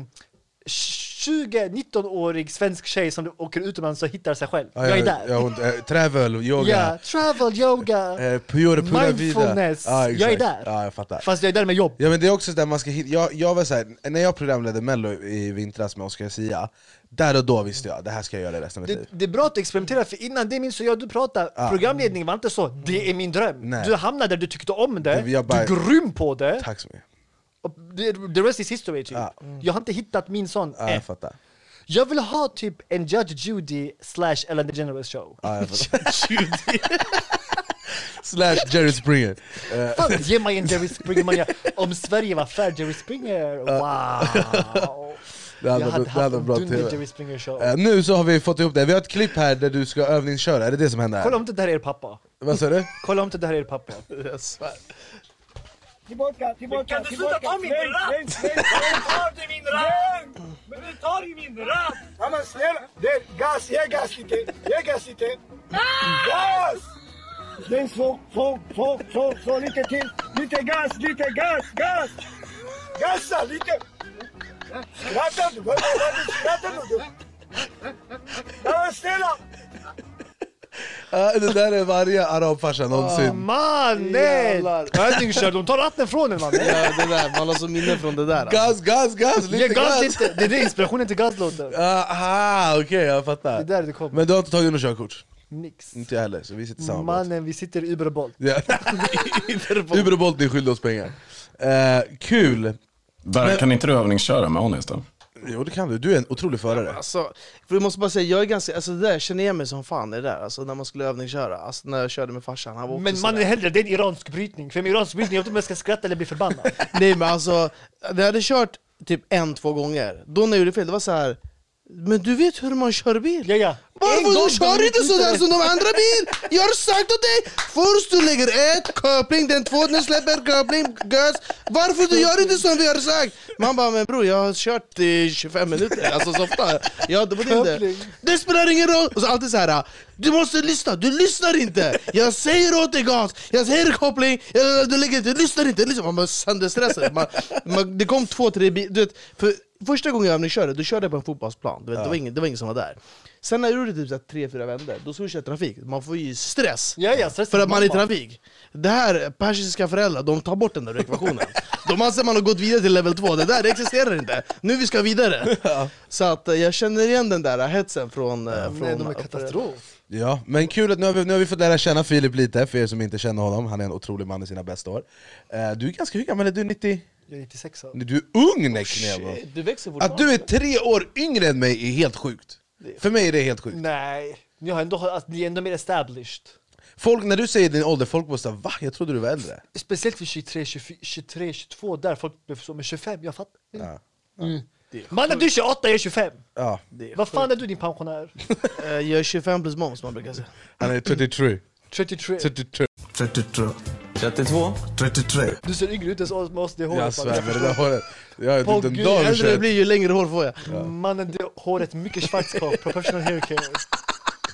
[SPEAKER 2] tjugo-nitton-årig svensk tjej som åker utomlands och hittar sig själv.
[SPEAKER 3] Ja,
[SPEAKER 2] jag är
[SPEAKER 3] ja,
[SPEAKER 2] där.
[SPEAKER 3] ja, hon, eh, travel, yoga.
[SPEAKER 2] Ja, travel, yoga,
[SPEAKER 3] Eh, pura, pura
[SPEAKER 2] mindfulness.
[SPEAKER 3] Ja,
[SPEAKER 2] jag är
[SPEAKER 3] exakt.
[SPEAKER 2] där.
[SPEAKER 3] Ja, jag fattar.
[SPEAKER 2] Fast jag är där med jobb.
[SPEAKER 3] Ja, men det är också där man ska hitta, jag, jag var så här, när jag programledde Mello i vintras med Oscar Sia, där och då visste jag, det här ska jag göra resten av mitt
[SPEAKER 2] Det,
[SPEAKER 3] liv.
[SPEAKER 2] det är bra att experimentera, för innan det minns jag du pratade,
[SPEAKER 3] Ja.
[SPEAKER 2] programledningen var inte så, det är min dröm.
[SPEAKER 3] Nej.
[SPEAKER 2] Du hamnade där du tyckte om det,
[SPEAKER 3] Det- jag bara-
[SPEAKER 2] du är grym på det.
[SPEAKER 3] Tack så mycket.
[SPEAKER 2] Och det, the rest is history typ.
[SPEAKER 3] Ja.
[SPEAKER 2] Jag har inte hittat min sån
[SPEAKER 3] Ja,
[SPEAKER 2] än.
[SPEAKER 3] jag fattar.
[SPEAKER 2] Jag vill ha typ en Judge Judy slash Ellen DeGeneres show.
[SPEAKER 3] Ja, jag fattar. Slash Jerry Springer. Eh,
[SPEAKER 2] Fan, ge mig en Jerry Springer man. Jag, om Sverige var fair Jerry Springer, wow.
[SPEAKER 3] det hade,
[SPEAKER 2] Jag hade
[SPEAKER 3] det hade
[SPEAKER 2] haft en
[SPEAKER 3] bra
[SPEAKER 2] dunder
[SPEAKER 3] T V.
[SPEAKER 2] Jerry Springer show.
[SPEAKER 3] Eh, nu så har vi fått ihop det, vi har ett klipp här där du ska övningsköra, är det det som händer här?
[SPEAKER 2] Kolla om det här är er pappa.
[SPEAKER 3] Vad sa du?
[SPEAKER 2] Kolla om det här är er pappa.
[SPEAKER 1] Jag svär.
[SPEAKER 9] Tillbaka, tillbaka, kan du sluta ta min ratt? Nej, nej, nej, tar du min ratt? Men du tar ju min ratt! Ja men snälla, det är gas, ge gas lite, ge gas lite. Gas! Den så, så, så, så, så, lite till, lite gas, lite gas, gas! Gasa lite! Skrattar du? Vad är det skrattar du? Ja men snälla!
[SPEAKER 3] Ja, det där är varje arabfarsa någonsin.
[SPEAKER 2] Mannen!
[SPEAKER 1] Jävlar.
[SPEAKER 2] Övningskör, de tar ratten från en man.
[SPEAKER 1] Ja, det där, man har så minne från det där. Alltså.
[SPEAKER 3] Gas, gas, gas, lite
[SPEAKER 2] Ge gas
[SPEAKER 3] gas!
[SPEAKER 2] lite, det är det inspirationen till gaslåten.
[SPEAKER 3] Aha, okej, okay, jag
[SPEAKER 2] Det är
[SPEAKER 3] fattar.
[SPEAKER 2] där det kommer.
[SPEAKER 3] Men du har inte tagit något körkort?
[SPEAKER 2] Nix.
[SPEAKER 3] Inte jag heller, så vi sitter i samma båt.
[SPEAKER 2] Mannen, vi sitter i Uber och Bolt.
[SPEAKER 3] Ja. Uber och Bolt är skyldiga oss pengar. Eh, kul!
[SPEAKER 4] Där, kan inte du övningsköra med Anis då?
[SPEAKER 3] Jo det kan du, du är en otrolig förare.
[SPEAKER 1] Alltså, för jag måste bara säga, jag är ganska, alltså det där känner jag mig som fan i det där, alltså när man skulle övningsköra, alltså när jag körde med farsan, han var också
[SPEAKER 2] Men man är
[SPEAKER 1] sådär.
[SPEAKER 2] hellre, det är en iransk brytning. För en iransk brytning, jag vet inte om jag ska skratta eller bli förbannad.
[SPEAKER 1] Nej men alltså, när jag hade kört typ en, två gånger, då när jag gjorde fel, det var så här. Men du vet hur man kör bil?
[SPEAKER 2] Ja, ja. En
[SPEAKER 1] Varför
[SPEAKER 2] gång
[SPEAKER 1] du kör
[SPEAKER 2] de
[SPEAKER 1] inte
[SPEAKER 2] inte
[SPEAKER 1] sådär
[SPEAKER 2] rätt.
[SPEAKER 1] som de andra bil? Jag har sagt åt dig! Först du lägger ett, koppling, den två, den släpper, koppling, gas. Varför du gör inte som vi har sagt? Man bara, men bror jag har kört i tjugofem minuter, alltså så ofta. Jag det, det. det spelar ingen roll! Och så alltid så här. Du måste lyssna, du lyssnar inte! Jag säger åt dig gas, jag säger koppling, jag, du lägger inte, du lyssnar inte. Liksom, man bara sönderstressad. Man, man, det kom två, tre bilar, du vet, för första gången jag körde, då körde jag på en fotbollsplan, du vet, ja. det, var ingen, det var ingen som var där. Sen när jag gjorde typ så här, tre, fyra vändor, då switchade jag trafik. Man får ju stress,
[SPEAKER 2] Ja, ja, stress
[SPEAKER 1] för att man är i
[SPEAKER 2] mamma.
[SPEAKER 1] trafik. Det här, persiska föräldrar, de tar bort den där ekvationen. De anser man har gått vidare till level två, det där det existerar inte. Nu vi ska vidare.
[SPEAKER 3] Ja.
[SPEAKER 1] Så att eh, jag känner igen den där hetsen från...
[SPEAKER 2] Ja,
[SPEAKER 1] från
[SPEAKER 2] nej, de är katastrof.
[SPEAKER 3] Ja, men kul att nu har, vi, nu har vi fått lära känna Filip lite, för er som inte känner honom. Han är en otrolig man i sina bästa år. eh, Du är ganska, hur gammal är du? nittio?
[SPEAKER 2] Jag är nittiosex år.
[SPEAKER 3] Du är ung Neknebo.
[SPEAKER 1] Du växer
[SPEAKER 3] Att du är tre år yngre än mig är helt sjukt. För mig är det helt sjukt.
[SPEAKER 2] Nej, ni, har ändå, alltså, ni är ändå mer established.
[SPEAKER 3] Folk, när du säger din ålder, folk måste säga va? Jag trodde du var äldre.
[SPEAKER 2] Speciellt för tjugotre, tjugotvå, där folk blev så med tjugofem, jag fattar.
[SPEAKER 3] Ja.
[SPEAKER 2] Mm. Mannen du är tjugoåtta, jag är tjugofem.
[SPEAKER 3] Ja.
[SPEAKER 2] Vad fan är du din pensionär?
[SPEAKER 1] Eh, Jag är tjugofem plus moms, man brukar säga.
[SPEAKER 3] Han är trettiotre.
[SPEAKER 2] trettiotre.
[SPEAKER 3] trettiotre.
[SPEAKER 10] trettiotre.
[SPEAKER 5] trettiotvå.
[SPEAKER 10] trettiotre.
[SPEAKER 2] Du ser yngre ut än oss med oss, det håret.
[SPEAKER 3] Jag svär med det där håret. Jag har
[SPEAKER 2] På
[SPEAKER 3] typ en
[SPEAKER 2] Gud,
[SPEAKER 3] dag
[SPEAKER 1] Äldre det blir ju längre hår får jag.
[SPEAKER 2] Ja. Mannen det håret, mycket schwarzkopf, professional hair care.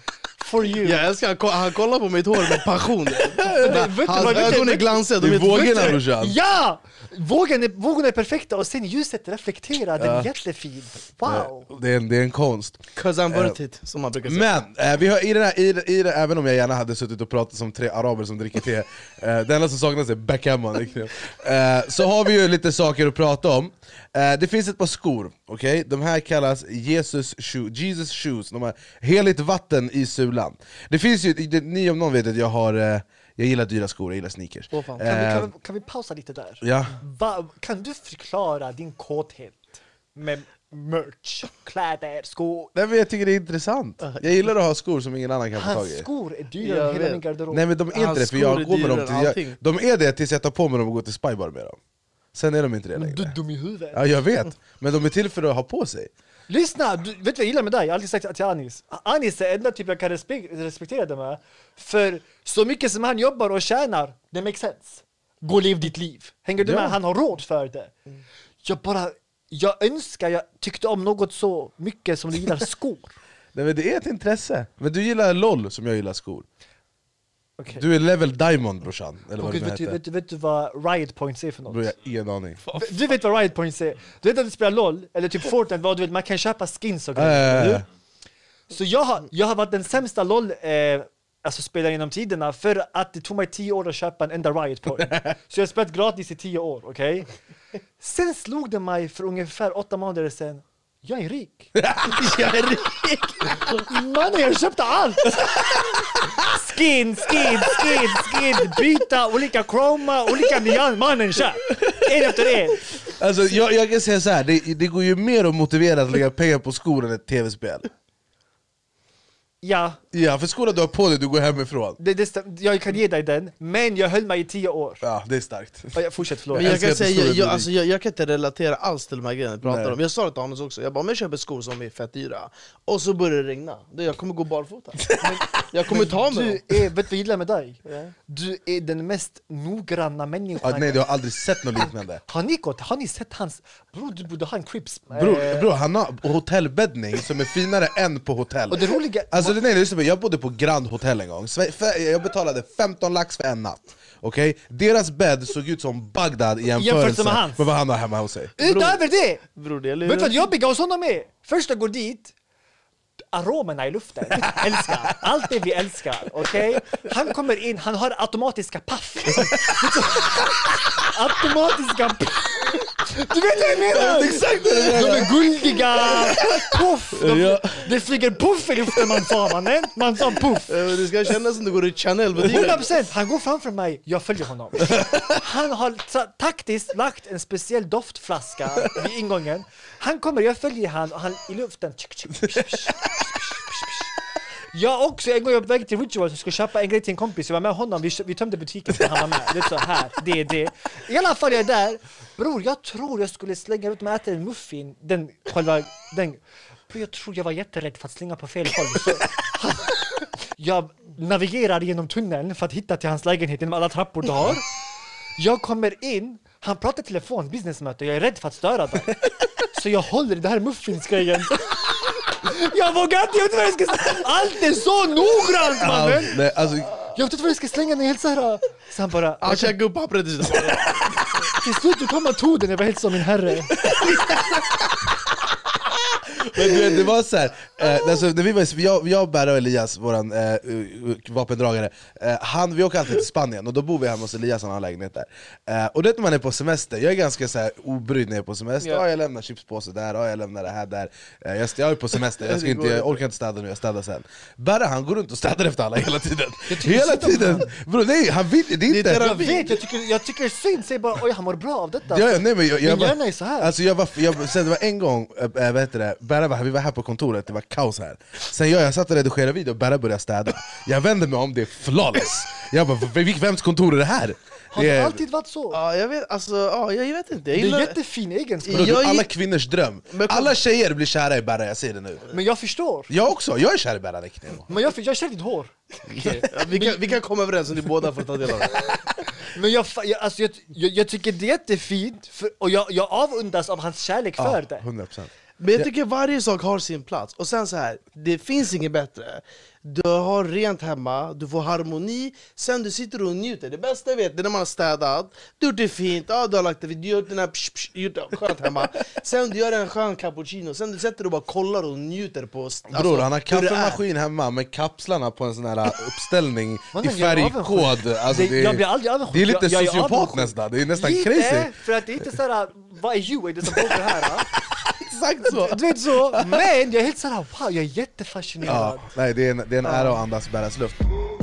[SPEAKER 2] for you.
[SPEAKER 1] Jag älskar han, han kollar på mitt hår med passion. Hans
[SPEAKER 2] vad-
[SPEAKER 1] ögon är glansiga.
[SPEAKER 3] Det
[SPEAKER 1] De
[SPEAKER 3] är
[SPEAKER 1] är
[SPEAKER 3] vågorna brorsan.
[SPEAKER 2] Ja! Vågen är, vågorna är perfekta och sen ljuset reflekterar, den är jättefin. Wow!
[SPEAKER 3] Det är en, det är en konst.
[SPEAKER 1] 'Cause I'm worth it, som man brukar säga.
[SPEAKER 3] Men eh, vi har i den här, i, det- i det, även om jag gärna hade suttit och pratat som tre araber som dricker te, eh, det enda som saknas är backhamman. eh, Så har vi ju lite saker att prata om. eh, Det finns ett par skor, okej? De här kallas Jesus, shoe, Jesus shoes. De har heligt vatten i sulan. Det finns ju, det, ni om någon vet att jag har eh, jag gillar dyra skor, jag gillar sneakers.
[SPEAKER 1] Åh, fan.
[SPEAKER 2] Kan, vi,
[SPEAKER 3] Eh,
[SPEAKER 2] kan, vi, kan vi pausa lite där?
[SPEAKER 3] Ja.
[SPEAKER 2] Va, kan du förklara din kåthet med merch, kläder, skor?
[SPEAKER 3] Nej, men jag tycker det är intressant. Jag gillar att ha skor som ingen annan kan få tag
[SPEAKER 2] Hans
[SPEAKER 3] i.
[SPEAKER 2] skor är dyrare
[SPEAKER 1] Jag
[SPEAKER 2] än hela
[SPEAKER 1] vet.
[SPEAKER 2] min garderob.
[SPEAKER 3] Nej men de är inte
[SPEAKER 1] Hans
[SPEAKER 3] det, för
[SPEAKER 1] skor
[SPEAKER 3] jag
[SPEAKER 1] är
[SPEAKER 3] går med dem
[SPEAKER 1] dyrare
[SPEAKER 3] till,
[SPEAKER 1] än
[SPEAKER 3] jag,
[SPEAKER 1] allting.
[SPEAKER 3] de är det tills jag tar på mig dem och går till Spybar med dem. Sen är de inte det
[SPEAKER 2] Men du är
[SPEAKER 3] längre.
[SPEAKER 2] dum i huvudet.
[SPEAKER 3] Ja jag vet, men de är till för att ha på sig.
[SPEAKER 2] Lyssna, du, vet du vad jag gillar med dig? Jag har alltid sagt till Anis. Anis är enda typ jag kan respek- respektera det med. För så mycket som han jobbar och tjänar, det makes sense. Gå och lev ditt liv. Hänger du
[SPEAKER 3] Ja.
[SPEAKER 2] med? Han har råd för det. Jag bara, jag önskar jag tyckte om något så mycket som du gillar skor.
[SPEAKER 3] Nej, men det är ett intresse. Men du gillar LOL som jag gillar skor.
[SPEAKER 2] Okay.
[SPEAKER 3] Du är level diamond brorsan, eller vad
[SPEAKER 2] Gud,
[SPEAKER 3] det nu
[SPEAKER 2] vet, du,
[SPEAKER 3] heter.
[SPEAKER 2] vet, du, vet du vad Riot Points är för något?
[SPEAKER 3] Bror jag har ingen aning.
[SPEAKER 2] Du vet vad Riot Points är? Du vet att du spelar LOL, eller typ Fortnite, vad du vet, man kan köpa skins och
[SPEAKER 3] Äh,
[SPEAKER 2] grejer.
[SPEAKER 3] äh,
[SPEAKER 2] eller
[SPEAKER 3] äh.
[SPEAKER 2] hur? Så jag har, jag har varit den sämsta LOL eh, alltså spelaren genom tiderna, för att det tog mig tio år att köpa en enda Riot Point. Så jag har spelat gratis i tio år, okej? Sen slog det mig för ungefär åtta månader sedan. Jag är rik.
[SPEAKER 1] Jag är rik.
[SPEAKER 2] Mannen, jag köpte allt! Skin, skin, skin, skin, byta, olika chroma, olika nyans. Mannen, köp! En efter en.
[SPEAKER 3] Alltså jag, jag kan säga så här, det, det går ju mer att motivera att lägga pengar på skor än ett tv-spel.
[SPEAKER 2] Ja,
[SPEAKER 3] Ja, för skorna du har på dig, du går hemifrån.
[SPEAKER 2] det, det, stäm- jag kan ge dig den, men jag höll mig i tio år.
[SPEAKER 3] Ja, det är starkt.
[SPEAKER 2] Och jag fortsätter förlora.
[SPEAKER 1] Men jag
[SPEAKER 3] älskar
[SPEAKER 1] kan
[SPEAKER 3] att du
[SPEAKER 1] säga,
[SPEAKER 3] står
[SPEAKER 1] jag,
[SPEAKER 3] och
[SPEAKER 1] jag,
[SPEAKER 3] blir
[SPEAKER 1] alltså, jag, jag kan inte relatera alls till de här grejerna jag pratar
[SPEAKER 3] Nej.
[SPEAKER 1] om. Jag sa det till Hannes också, jag bara om jag köper skor som är fett dyra och så börjar det regna, då jag kommer gå barfota. Men jag kommer ta mig dem.
[SPEAKER 2] Du är, vet du vad jag gillar med dig? Du är den mest noggranna människan.
[SPEAKER 3] Ja, nej, du har aldrig sett något liknande.
[SPEAKER 2] Har ni gått, har ni sett hans... Bror, du borde ha en Crips.
[SPEAKER 3] Bror,
[SPEAKER 2] Eh,
[SPEAKER 3] bror, han har hotellbäddning som är finare än på hotell.
[SPEAKER 2] Och det roliga...
[SPEAKER 3] Alltså nej, lyssna på, jag bodde på Grand Hotel en gång. Sve- för- Jag betalade femton lax för en natt. Okej? Deras bädd såg ut som Bagdad i jämförelse
[SPEAKER 2] Jämförelse med hans.
[SPEAKER 3] med vad han har hemma hos sig.
[SPEAKER 2] Utöver det!
[SPEAKER 1] Bror, det är
[SPEAKER 2] Vet du vad jobbiga hos honom är? Först jag går dit, aromerna i luften, älskar, allt det vi älskar, okej? Han kommer in, han har automatiska paff. Automatiska paff. Du vet vad jag menar?
[SPEAKER 3] Exakt det där.
[SPEAKER 2] De är guldiga, puff. De,
[SPEAKER 3] Ja.
[SPEAKER 2] Det flyger puff i luften, man sa, mannen. Man sa puff.
[SPEAKER 1] Eh, Det ska kännas som du går i Chanel.
[SPEAKER 2] hundra procent, han går framför mig, jag följer honom. Han har tra- taktiskt lagt en speciell doftflaska vid ingången. Han kommer, jag följer han och han i luften. Jag också, en gång jag var på väg till Rituals och skulle köpa en grej till en kompis. Jag var med honom, vi, vi tömde butiken för han var med. Det är så här, det är det. I alla fall jag är där. Bror, jag tror jag skulle slänga ut mig och äta en muffin. Den, själva, den. Bror, jag tror jag var jätterädd för att slänga på fel håll. Så, han, jag navigerar genom tunneln för att hitta till hans lägenhet genom alla trappor du har. Jag kommer in, han pratar telefon, businessmöte, jag är rädd för att störa dig. Så jag håller i det här muffinsgrejen. Jag vågar inte, jag vet inte vad jag ska säga. Allt är så noggrant, mannen.
[SPEAKER 3] Ja, nej, alltså,
[SPEAKER 2] Jag vet inte vad jag ska slänga den helt så här. Så han bara,
[SPEAKER 1] Han käkade upp pappret i sig.
[SPEAKER 2] till slut du kom och tog den, jag var helt som min herre.
[SPEAKER 3] men du vet, det var så här, eh, alltså, när vi var, jag, jag Berra och Elias, våran eh, uh, vapendragare, eh, han, vi åker alltid till Spanien och då bor vi hemma hos Elias, han har lägenhet där. Eh, och det när man är på semester, jag är ganska så här obrydd när jag är på semester. Ja,
[SPEAKER 1] Ja.
[SPEAKER 3] jag lämnar chipspåse där, ja, jag lämnar det här där. Eh, jag, jag är på semester, jag, ska inte, jag orkar inte städa nu, jag städar sen. Berra han går runt och städar efter alla hela tiden. Hela tiden! Bro, nej, han vill det är inte.
[SPEAKER 2] Jag vet, jag tycker, jag tycker synd, säger bara, oj han mår bra av detta.
[SPEAKER 3] Ja, ja, nej, men jag, jag
[SPEAKER 2] Min
[SPEAKER 3] var,
[SPEAKER 2] hjärna är så här.
[SPEAKER 3] Alltså jag var, jag, sen det var en gång, äh, vad heter det, Berra var, vi var här på kontoret, det var kaos här. Sen jag, jag satt och redigerade video och Berra började städa. Jag vände mig om, det är flawless. Jag bara, v- vems kontor är det här?
[SPEAKER 2] Har
[SPEAKER 3] Det
[SPEAKER 2] det
[SPEAKER 3] är,
[SPEAKER 2] alltid varit så?
[SPEAKER 1] Ja, jag vet, alltså, ja, jag vet inte. Jag
[SPEAKER 2] Det är
[SPEAKER 1] gillar...
[SPEAKER 2] jättefin egenskap.
[SPEAKER 3] Bro, det är
[SPEAKER 1] jag-
[SPEAKER 3] alla kvinnors dröm.
[SPEAKER 1] Men kom-
[SPEAKER 3] Alla tjejer blir kära i Berra, jag säger det nu.
[SPEAKER 2] Men jag förstår.
[SPEAKER 3] Jag också, jag är kär i Berra riktigt.
[SPEAKER 2] Men jag, jag känner ditt hår.
[SPEAKER 1] Ja, vi, kan, vi kan komma överens om ni båda får ta del av det.
[SPEAKER 2] Men jag, fa- jag, alltså jag, jag, jag tycker det är jättefint, för, och jag, jag avundas av hans kärlek för
[SPEAKER 3] Ja,
[SPEAKER 2] det.
[SPEAKER 3] hundra procent.
[SPEAKER 1] Men jag tycker varje sak har sin plats. Och sen så här, det finns inget bättre du har rent hemma, du får harmoni, sen du sitter och njuter. Det bästa jag vet, det är när man har städat, du gjort det fint, ja, du har lagt det, du gjort den här psh, psh, gjort det skönt hemma. Sen du gör en skön cappuccino, sen du sätter och bara kollar och njuter på. Alltså,
[SPEAKER 3] bror, han har kaffemaskin hemma med kapslarna på en sån här uppställning i färgkod. Alltså, det, är,
[SPEAKER 2] det,
[SPEAKER 3] det är lite
[SPEAKER 2] jag, jag
[SPEAKER 3] sociopat nästan, det är nästan
[SPEAKER 2] lite,
[SPEAKER 3] crazy.
[SPEAKER 2] För att det är inte såhär, vad är you, är det som pågår här?
[SPEAKER 3] Exakt så.
[SPEAKER 2] Du vet så, men jag är helt såhär, wow, jag är jättefascinerad.
[SPEAKER 3] Ja, nej, det är en, det är en ära att andas bäras luft.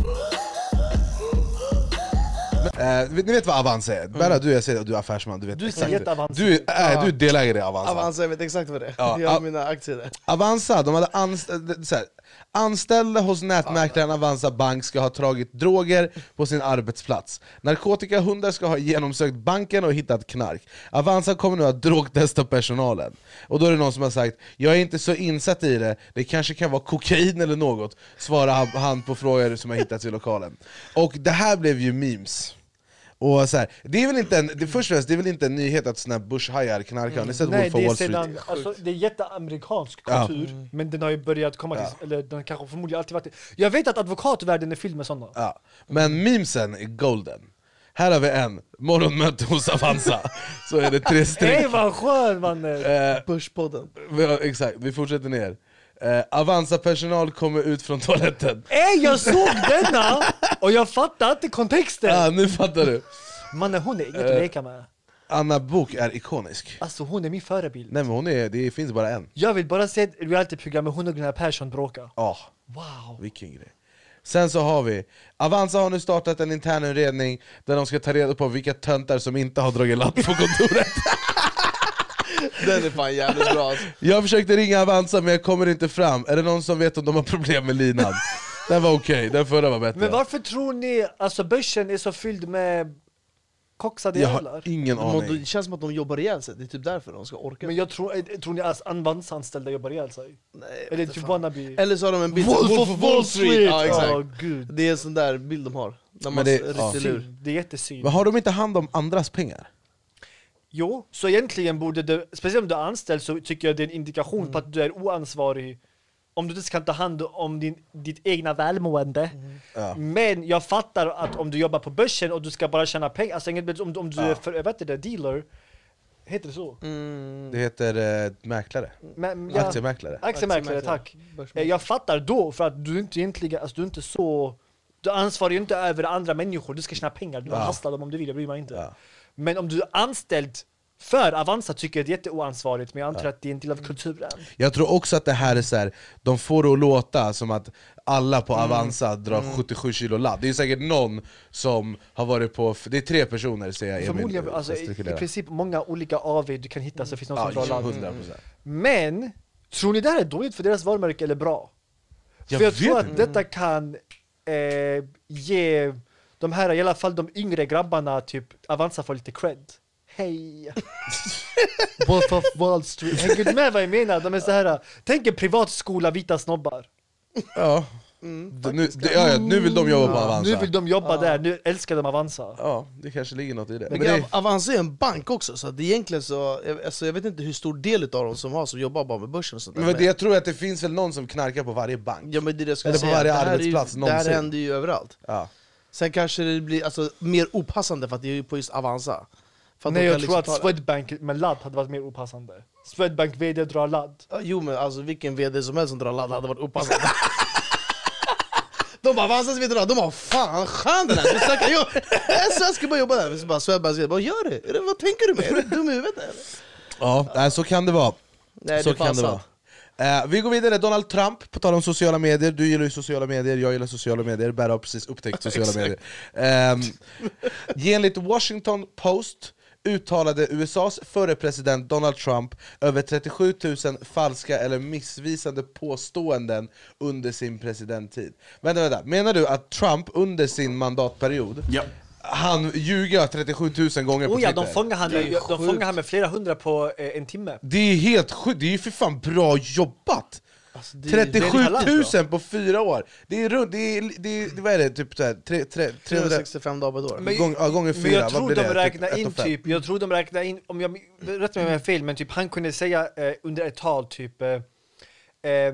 [SPEAKER 3] Eh, ni vet vad Avanza är? Bara mm. du, jag säger att du är affärsman, du vet
[SPEAKER 2] du
[SPEAKER 3] exakt.
[SPEAKER 2] Du,
[SPEAKER 3] äh, ja. du är delägare i Avanza.
[SPEAKER 1] Avanza, jag vet exakt vad det är.
[SPEAKER 3] Ja,
[SPEAKER 1] jag har mina aktier där.
[SPEAKER 3] Avanza, de hade anst- så här, anställda hos nätmäklaren Avanza Bank ska ha tagit droger på sin arbetsplats. Narkotikahundar ska ha genomsökt banken och hittat knark. Avanza kommer nu att drogtesta personalen. Och då är det någon som har sagt, jag är inte så insatt i det, det kanske kan vara kokain eller något, svarar han på frågor som har hittats i lokalen. Och det här blev ju memes. Och så här, det är väl inte en, det först och främst, det är väl inte en nyhet att såna bushhajar knarkar. Ni sett
[SPEAKER 2] Nej,
[SPEAKER 3] Wolf of Wall Street?
[SPEAKER 2] Sedan, alltså, det är jätteamerikansk kultur, ja. Men den har ju börjat komma till, ja. Eller den kanske förmodligen alltid varit. Jag vet att advokatvärlden är fylld med sådana.
[SPEAKER 3] Ja. Men memesen är golden. Här har vi en morgonmöte hos Avanza. Så är det tre streck.
[SPEAKER 2] Hej vad skön man är.
[SPEAKER 1] Eh, Börspodden.
[SPEAKER 3] Exakt, vi fortsätter ner. Uh, Avanza-personal kommer ut från toaletten.
[SPEAKER 2] Ey, jag såg denna! Och jag fattar inte kontexten.
[SPEAKER 3] Ja, ah, nu fattar du.
[SPEAKER 2] Mannen, hon är inget uh, att leka med.
[SPEAKER 3] Anna Bok är ikonisk.
[SPEAKER 2] Alltså hon är min förebild.
[SPEAKER 3] Nej men hon är, det finns bara en.
[SPEAKER 2] Jag vill bara se ett realityprogram med hon och Gunnar Persson bråka.
[SPEAKER 3] Ja, oh,
[SPEAKER 2] wow.
[SPEAKER 3] Vilken grej. Sen så har vi Avanza har nu startat en intern utredning där de ska ta reda på vilka töntar som inte har dragit ladd på kontoret.
[SPEAKER 1] Den är fan jävligt bra.
[SPEAKER 3] Jag försökte ringa Avanza men jag kommer inte fram. Är det någon som vet om de har problem med linan? Den var okej, okay. Den förra var bättre.
[SPEAKER 2] Men varför tror ni alltså börsen är så fylld med koksade
[SPEAKER 3] jag
[SPEAKER 2] jävlar?
[SPEAKER 3] Har ingen aning.
[SPEAKER 1] Det känns som att de jobbar ihjäl sig. Det är typ därför de ska orka.
[SPEAKER 2] Men jag tror, tror ni att Avanza-anställda jobbar ihjäl sig?
[SPEAKER 1] Nej,
[SPEAKER 2] eller typ wannabe.
[SPEAKER 1] Eller så har de en bild
[SPEAKER 2] Wolf of Wall Street.
[SPEAKER 1] Ja, exakt.
[SPEAKER 2] Oh, Gud.
[SPEAKER 1] Det är en sån där bild de har. När
[SPEAKER 3] men det, ja.
[SPEAKER 2] det är jättesynd.
[SPEAKER 3] Men har de inte hand om andras pengar?
[SPEAKER 2] Jo, så egentligen borde du, speciellt om du är anställd, så tycker jag det är en indikation mm. på att du är oansvarig om du inte kan ta hand om din, ditt egna välmående. Mm. Ja. Men jag fattar att om du jobbar på börsen och du ska bara tjäna pengar, alltså om, om du ja. är för, vet det, dealer, heter det så?
[SPEAKER 3] Mm. Det heter eh, mäklare.
[SPEAKER 2] Men, ja,
[SPEAKER 3] aktiemäklare.
[SPEAKER 2] Aktiemäklare, tack. Jag fattar då, för att du inte egentligen, alltså du är inte så, du ansvarar ju inte över andra människor, du ska tjäna pengar, du ja. hastlar dem om du vill, jag bryr mig inte. Ja. Men om du är anställd för Avanza tycker jag det är jätteoansvarigt, men jag antar ja. att det är en del av kulturen.
[SPEAKER 3] Jag tror också att det här är så här, de får det att låta som att alla på Avanza mm. drar mm. sjuttiosju kilo ladd. Det är säkert någon som har varit på, det är tre personer säger jag.
[SPEAKER 2] Förmodligen, Emil, alltså, i, i princip många olika A V du kan hitta så finns någon
[SPEAKER 3] ja,
[SPEAKER 2] som drar ladd.
[SPEAKER 3] hundra procent.
[SPEAKER 2] Men, tror ni det här är dåligt för deras varumärke eller bra?
[SPEAKER 3] Jag
[SPEAKER 2] för jag
[SPEAKER 3] vet.
[SPEAKER 2] tror att detta kan eh, ge de här, i alla fall de yngre grabbarna, typ Avanza får lite cred. Hej! Wolf of Wall Street. Hänger du med vad jag menar? De är så här, tänk en privatskola, vita snobbar.
[SPEAKER 3] Ja. Mm, nu, det, ja, ja, nu vill de jobba på Avanza.
[SPEAKER 2] Nu vill de jobba
[SPEAKER 1] ja.
[SPEAKER 2] där, nu älskar de Avanza.
[SPEAKER 3] Ja, det kanske ligger något i det.
[SPEAKER 1] Men,
[SPEAKER 3] Men det...
[SPEAKER 1] Avanza är en bank också, så att egentligen så, alltså jag vet inte hur stor del av dem som har som jobbar bara med börsen och sånt där.
[SPEAKER 3] Men det, jag tror att det finns väl någon som knarkar på varje bank.
[SPEAKER 1] Ja, men det är det
[SPEAKER 3] eller på
[SPEAKER 1] säga.
[SPEAKER 3] varje
[SPEAKER 1] det
[SPEAKER 3] arbetsplats
[SPEAKER 1] ju,
[SPEAKER 3] någonsin.
[SPEAKER 1] Det här händer ju överallt.
[SPEAKER 3] Ja.
[SPEAKER 1] Sen kanske det blir alltså, mer opassande för att det är ju på just Avanza.
[SPEAKER 2] För Nej, jag tror liksom att Swedbank med ladd hade varit mer opassande. Swedbank vd drar ladd.
[SPEAKER 1] Ja, jo, men alltså vilken vd som helst som drar ladd hade varit opassande. De bara, Avanzas vd drar, de bara, fan, skön den här. Jag, jag, jag ska bara jobba där. Så bara, Swedbank bara, gör det. det. Vad tänker du med? Är du dum i huvudet eller?
[SPEAKER 3] Ja, så kan det vara.
[SPEAKER 1] Nej,
[SPEAKER 3] så
[SPEAKER 1] det
[SPEAKER 3] kan det vara. Uh, vi går vidare, Donald Trump, på tal om sociala medier. Du gillar ju sociala medier, jag gillar sociala medier. Bara har precis upptäckt sociala medier. um, Enligt Washington Post uttalade U S A:s förre president Donald Trump över trettiosju tusen falska eller missvisande påståenden under sin presidenttid. Vänta, vänta. Menar du att Trump under sin mandatperiod
[SPEAKER 4] ja.
[SPEAKER 3] han ljuger trettiosju tusen gånger på
[SPEAKER 2] oh ja,
[SPEAKER 3] Twitter?
[SPEAKER 2] De fångar han med, de fångar han med flera hundra på eh, en timme.
[SPEAKER 3] Det är helt sjukt, det är ju för fan bra jobbat. Alltså, det, trettiosju tusen på fyra år. Det är runt, det är, det är, vad är det, typ såhär, tre, tre,
[SPEAKER 1] trehundrasextiofem dagar per år.
[SPEAKER 3] Men, gång, ja, gånger fyra,
[SPEAKER 2] men jag tror
[SPEAKER 3] vad blir
[SPEAKER 2] de
[SPEAKER 3] det?
[SPEAKER 2] räknar
[SPEAKER 3] typ
[SPEAKER 2] in typ, jag tror de räknar in, om jag rätt med mig fel, men typ han kunde säga eh, under ett tal typ eh, eh,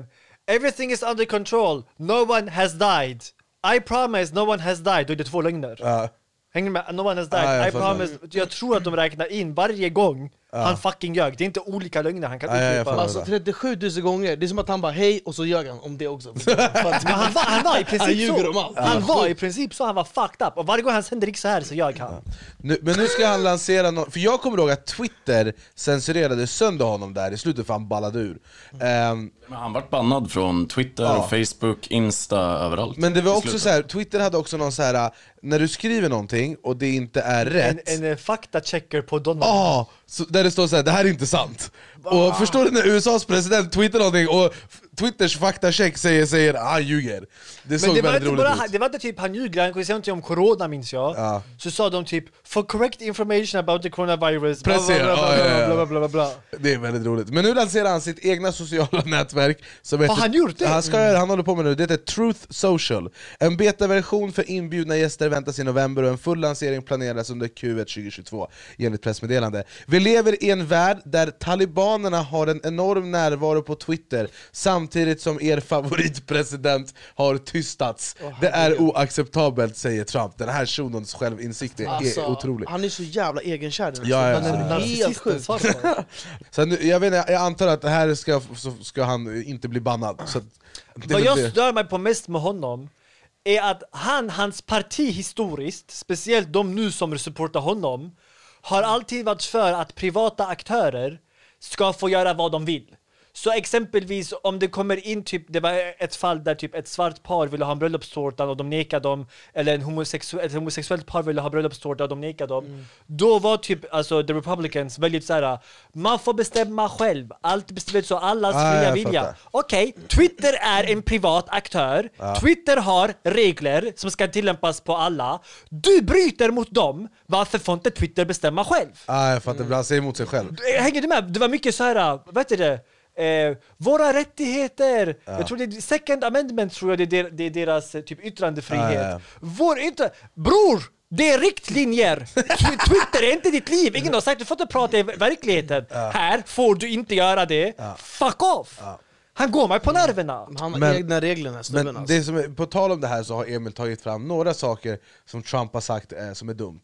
[SPEAKER 2] Everything is under control. No one has died. I promise no one has died. Då är det två lögner.
[SPEAKER 3] Ja.
[SPEAKER 2] Hänger med? No one has died.
[SPEAKER 3] Ah, jag
[SPEAKER 2] I
[SPEAKER 3] fattar.
[SPEAKER 2] promise. Jag tror att de räknar in varje gång han fucking ljög. Det är inte olika lögner han kan
[SPEAKER 3] Ah, ja, jag
[SPEAKER 2] upprepa.
[SPEAKER 3] fattar.
[SPEAKER 1] Alltså trettiosju tusen gånger. Det är som att han bara hej och så gör han om det också.
[SPEAKER 2] Men han var, han var i
[SPEAKER 1] Han
[SPEAKER 2] princip
[SPEAKER 1] ljuger
[SPEAKER 2] så.
[SPEAKER 1] om allt.
[SPEAKER 2] Han var i princip så. Han var fucked up. Och varje gång hans händer gick så här så ljög han.
[SPEAKER 3] Nu, men nu ska han lansera någon, för jag kommer ihåg att Twitter censurerade sönder honom där i slutet för han ballade ur. Ehm,
[SPEAKER 4] Men han vart bannad från Twitter,
[SPEAKER 3] Ja.
[SPEAKER 4] Facebook, Insta, överallt.
[SPEAKER 3] men det var
[SPEAKER 4] I
[SPEAKER 3] också
[SPEAKER 4] slutet.
[SPEAKER 3] så här, Twitter hade också någon så här när du skriver någonting och det inte är
[SPEAKER 2] En,
[SPEAKER 3] rätt.
[SPEAKER 2] en eh, faktachecker på Donald.
[SPEAKER 3] Ah, så där det står så här, det här är inte sant. Och förstår du när U S A:s president twittrar någonting och f- Twitters faktacheck säger, säger ah, han ljuger. Det såg
[SPEAKER 2] Men det var,
[SPEAKER 3] väldigt
[SPEAKER 2] inte
[SPEAKER 3] roligt
[SPEAKER 2] bara,
[SPEAKER 3] ut.
[SPEAKER 2] det var inte typ han ljuger, han kunde säga någonting om corona minns jag.
[SPEAKER 3] Ja.
[SPEAKER 2] Så sa de typ for correct information about the coronavirus. Bla,
[SPEAKER 3] Precis,
[SPEAKER 2] bla, bla,
[SPEAKER 3] ja,
[SPEAKER 2] bla,
[SPEAKER 3] ja, ja.
[SPEAKER 2] bla, bla, bla, bla.
[SPEAKER 3] Det är väldigt roligt. Men nu lanserar han sitt egna sociala nätverk som heter,
[SPEAKER 2] han gjort det?
[SPEAKER 3] Han, ska, han håller på med nu, det heter Truth Social. En betaversion för inbjudna gäster väntas i november och en full lansering planeras under Q ett tjugohundratjugotvå enligt pressmeddelande. Vi lever i en värld där talibanerna har en enorm närvaro på Twitter samtidigt som er favoritpresident har tystats.
[SPEAKER 1] Åh,
[SPEAKER 3] det är oacceptabelt, säger Trump. Den här shunos självinsikt är
[SPEAKER 1] Alltså,
[SPEAKER 3] otrolig.
[SPEAKER 1] han är så jävla egenkär.
[SPEAKER 3] Ja, ja,
[SPEAKER 2] Han är
[SPEAKER 3] ja.
[SPEAKER 2] en
[SPEAKER 1] Helt
[SPEAKER 2] narcissist.
[SPEAKER 1] sjukt.
[SPEAKER 2] Svar på det.
[SPEAKER 3] Så nu, jag, vet, inte, jag antar att här ska, så ska han inte bli bannad. Så att, det är
[SPEAKER 2] Vad
[SPEAKER 3] väl
[SPEAKER 2] jag
[SPEAKER 3] det.
[SPEAKER 2] stör mig på mest med honom är att han, hans parti historiskt, speciellt de nu som supportar honom, har alltid varit för att privata aktörer ska få göra vad de vill. Så exempelvis om det kommer in typ, det var ett fall där typ ett svart par ville ha en bröllopstårta och de nekade dem, eller en homosexu- ett homosexuellt par ville ha bröllopstårta och de nekade dem. Mm. Då var typ, alltså the Republicans väldigt såhär, man får bestämma själv, allt bestämmer så, allas
[SPEAKER 3] Ah,
[SPEAKER 2] fria
[SPEAKER 3] jag
[SPEAKER 2] vilja.
[SPEAKER 3] fattar.
[SPEAKER 2] Okej, Twitter är en privat aktör. Twitter har regler som ska tillämpas på alla. Du bryter mot dem. Varför får inte Twitter bestämma själv?
[SPEAKER 3] Ah, jag fattar, han säger emot sig själv.
[SPEAKER 2] Hänger du med? Det var mycket så här, vad heter det? Eh, våra rättigheter. Jag tror det är second amendment, tror jag det är, der, det är deras eh, typ yttrandefrihet.
[SPEAKER 3] Ja, ja.
[SPEAKER 2] Vår yttra... Bror! Det är riktlinjer! Tw- Twitter är inte ditt liv. Ingen har sagt du får inte prata i verkligheten. Här får du inte göra det. Fuck off! Han går mig på nerverna.
[SPEAKER 1] Han har
[SPEAKER 3] Men-
[SPEAKER 1] egna reglerna, snubben
[SPEAKER 3] Men
[SPEAKER 1] alltså.
[SPEAKER 3] det som är, på tal om det här så har Emil tagit fram några saker som Trump har sagt eh, som är dumt.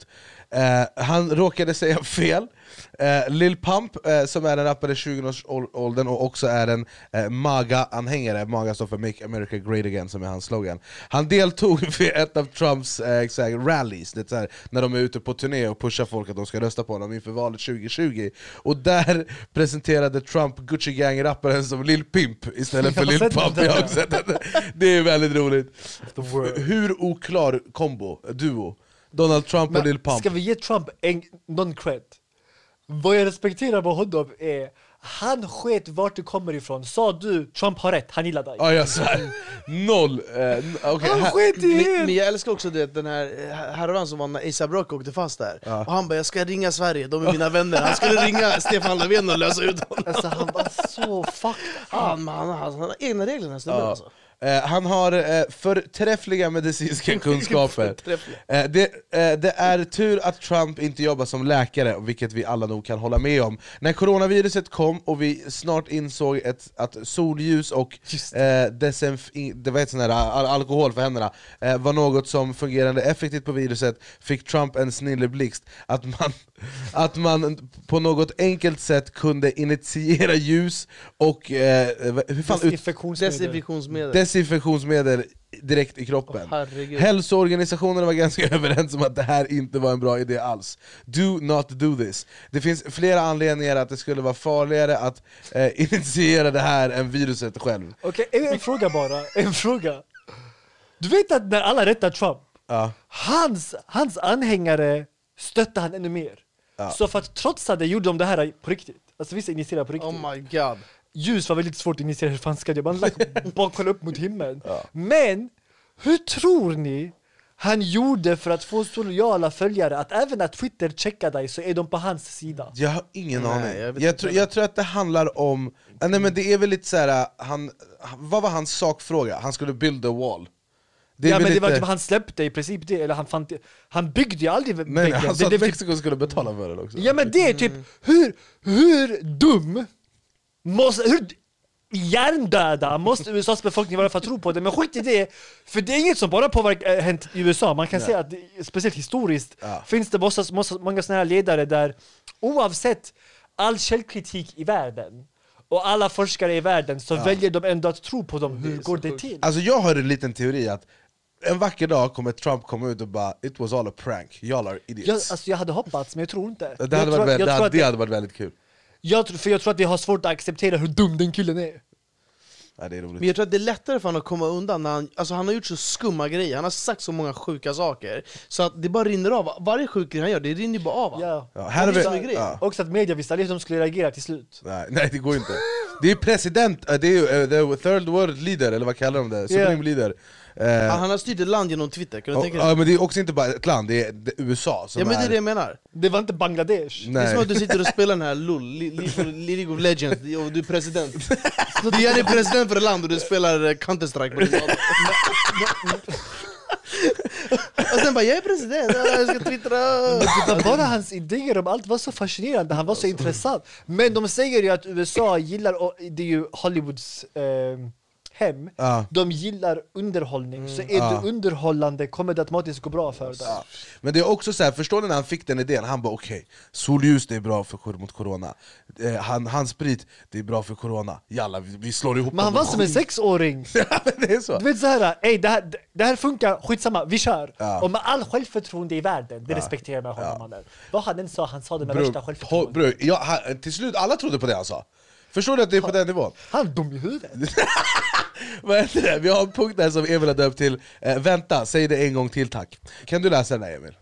[SPEAKER 3] Eh, han råkade säga fel. Eh, Lil Pump, eh, som är en rappare i tjugo-årsåldern och också är en eh, MAGA-anhängare, MAGA står för Make America Great Again, som är hans slogan. Han deltog vid ett av Trumps eh, så här, rallies, det är så här, när de är ute på turné och pushar folk att de ska rösta på honom inför valet tjugo tjugo. Och där presenterade Trump Gucci Gang-rapparen som Lil Pimp istället för
[SPEAKER 2] Jag har
[SPEAKER 3] Lil
[SPEAKER 2] sett
[SPEAKER 3] Pump.
[SPEAKER 2] den.
[SPEAKER 3] Jag har också sett den. Det är väldigt roligt. Hur oklar kombo, duo, Donald Trump och Lil Pump.
[SPEAKER 2] Ska vi ge Trump en, någon cred? Vad jag respekterar med honom är han sket vart du kommer ifrån. Sa du Trump har rätt, han gillar dig.
[SPEAKER 3] Ja, jag svär. Noll. Eh, okay.
[SPEAKER 2] Han sket i
[SPEAKER 1] Men,
[SPEAKER 2] er.
[SPEAKER 1] men jag älskar också det, den här härvan som var när A$AP Rocky åkte fast där. Och han bara, jag ska ringa Sverige, de är mina vänner. Han skulle ringa Stefan Löfven och lösa ut honom.
[SPEAKER 2] Alltså han var så fucked.
[SPEAKER 1] Han, han, han, han har egna regler den här snubben
[SPEAKER 3] Ja.
[SPEAKER 1] alltså.
[SPEAKER 3] Eh, han har eh, förträffliga medicinska kunskaper.
[SPEAKER 1] Förträffliga.
[SPEAKER 3] Eh, det, eh, det är tur att Trump inte jobbar som läkare, vilket vi alla nog kan hålla med om. När coronaviruset kom och vi snart insåg ett, att solljus och eh, desinf- det var ett sån här, al- alkohol för händerna eh, var något som fungerade effektivt på viruset, fick Trump en snilleblixt att man, att man på något enkelt sätt kunde initiera ljus och eh, hur fan ut-
[SPEAKER 2] Desinfektionsmedel.
[SPEAKER 1] Desinfektionsmedel.
[SPEAKER 3] desinfektionsmedel direkt i kroppen.
[SPEAKER 1] Åh, herregud.
[SPEAKER 3] Hälsoorganisationerna var ganska överens om att det här inte var en bra idé alls. Do not do this. Det finns flera anledningar att det skulle vara farligare att eh, initiera det här än viruset själv.
[SPEAKER 2] Okej, en fråga bara. En fråga. Du vet att när alla rättar Trump,
[SPEAKER 3] Ja.
[SPEAKER 2] hans, hans anhängare stöttar han ännu mer.
[SPEAKER 3] Ja.
[SPEAKER 2] Så för att trotsa det gjorde de det här på riktigt. Alltså vissa initierar på riktigt.
[SPEAKER 1] Oh my god.
[SPEAKER 2] Ljus var väldigt svårt att initiera, hur fan ska det? Man lagt bara kolla upp mot himlen. Men, hur tror ni han gjorde för att få så lojala följare att även när Twitter checkar dig så är de på hans sida?
[SPEAKER 3] Jag har ingen
[SPEAKER 1] Nej,
[SPEAKER 3] aning.
[SPEAKER 1] jag
[SPEAKER 3] Jag,
[SPEAKER 1] vet
[SPEAKER 3] jag,
[SPEAKER 1] inte
[SPEAKER 3] tror,
[SPEAKER 1] heller.
[SPEAKER 3] jag tror att det handlar om... äh, Nej, men det är väl lite så här, han, vad var hans sakfråga? Han skulle build a wall. Det är
[SPEAKER 2] Ja
[SPEAKER 3] väl
[SPEAKER 2] men det var
[SPEAKER 3] lite-
[SPEAKER 2] typ, han släppte i princip det, eller han fann det, han byggde ju aldrig
[SPEAKER 3] Nej,
[SPEAKER 2] väggen.
[SPEAKER 3] han
[SPEAKER 2] Det
[SPEAKER 3] sa att
[SPEAKER 2] blev typ-
[SPEAKER 3] Mexiko skulle betala för det också.
[SPEAKER 2] Ja men det är typ, hur, hur dum måste, hur, hjärndöda måste U S A:s befolkning vara för att tro på det. Men skit i det, för det är inget som bara påverkar äh, hänt i U S A. Man kan Nej. säga att det, speciellt historiskt ja. finns det måste, måste, många sådana här ledare där oavsett all källkritik i världen och alla forskare i världen så ja. väljer de ändå att tro på dem. Hur det går det till?
[SPEAKER 3] Alltså jag har en liten teori att en vacker dag kommer Trump komma ut och bara it was all a prank, y'all are idiots.
[SPEAKER 2] Jag, alltså jag hade hoppats, men jag tror inte.
[SPEAKER 3] Det hade, varit, väldigt, det hade, det hade varit väldigt kul.
[SPEAKER 2] Jag tror, för jag tror att vi har svårt att acceptera hur dum den killen är.
[SPEAKER 3] Ja, det är roligt.
[SPEAKER 1] Men jag tror att det är lättare för honom att komma undan när han, alltså han har gjort så skumma grejer. Han har sagt så många sjuka saker så att det bara rinner av. Varje sjuk grej han gör, det rinner bara av.
[SPEAKER 2] Ja.
[SPEAKER 3] Ja, här har vi,
[SPEAKER 2] ja. Också att media visste att de skulle reagera till slut.
[SPEAKER 3] Nej, nej det går inte. Det är president, det är ju uh, the third world leader, eller vad kallar de det? Supreme yeah. leader.
[SPEAKER 1] Uh, han har styrt ett land genom Twitter, kan du
[SPEAKER 3] och,
[SPEAKER 1] tänka
[SPEAKER 3] dig? Ja, men det är också inte bara ett land, det är, det är U S A som
[SPEAKER 1] ja, men
[SPEAKER 3] är...
[SPEAKER 1] det är det jag menar.
[SPEAKER 2] Det var inte Bangladesh.
[SPEAKER 1] Nej. Det är som att du sitter och spelar den här L O L, League of Legends, och du är president. Du är president för ett land och du spelar Counter-Strike på din dator. Och sen bara, jag är president, jag ska twittra.
[SPEAKER 2] Men bara hans idéer om allt var så fascinerande, han var så intressant. Men de säger ju att U S A gillar, och det är ju Hollywoods eh, hem,
[SPEAKER 3] ja.
[SPEAKER 2] de gillar underhållning. Mm. Så är ja. det underhållande kommer det automatiskt gå bra för det. Ja.
[SPEAKER 3] Men det är också så här, förstår ni när han fick den idén, han bara okej, okay, solljus det är bra för, mot corona, eh, han, hans sprit det är bra för corona, jalla vi, vi slår ihop.
[SPEAKER 2] Men han var som en sexåring.
[SPEAKER 3] Ja, men det är så.
[SPEAKER 2] Du vet såhär, ey det här, det här funkar, skitsamma, vi kör.
[SPEAKER 3] Ja.
[SPEAKER 2] Och med all självförtroende i världen, det
[SPEAKER 3] ja.
[SPEAKER 2] respekterar man honom.
[SPEAKER 3] Ja.
[SPEAKER 2] Vad han än sa, han sa det med
[SPEAKER 3] bro,
[SPEAKER 2] värsta självförtroende.
[SPEAKER 3] Bro, ja, han, till slut, alla trodde på det han sa. Förstår du att det är på
[SPEAKER 2] han,
[SPEAKER 3] den nivån?
[SPEAKER 2] Han är dum i huvudet.
[SPEAKER 3] Vad heter det? Vi har en punkt där som Emil har döpt till eh, vänta, säg det en gång till tack. Kan du läsa den här, Emil?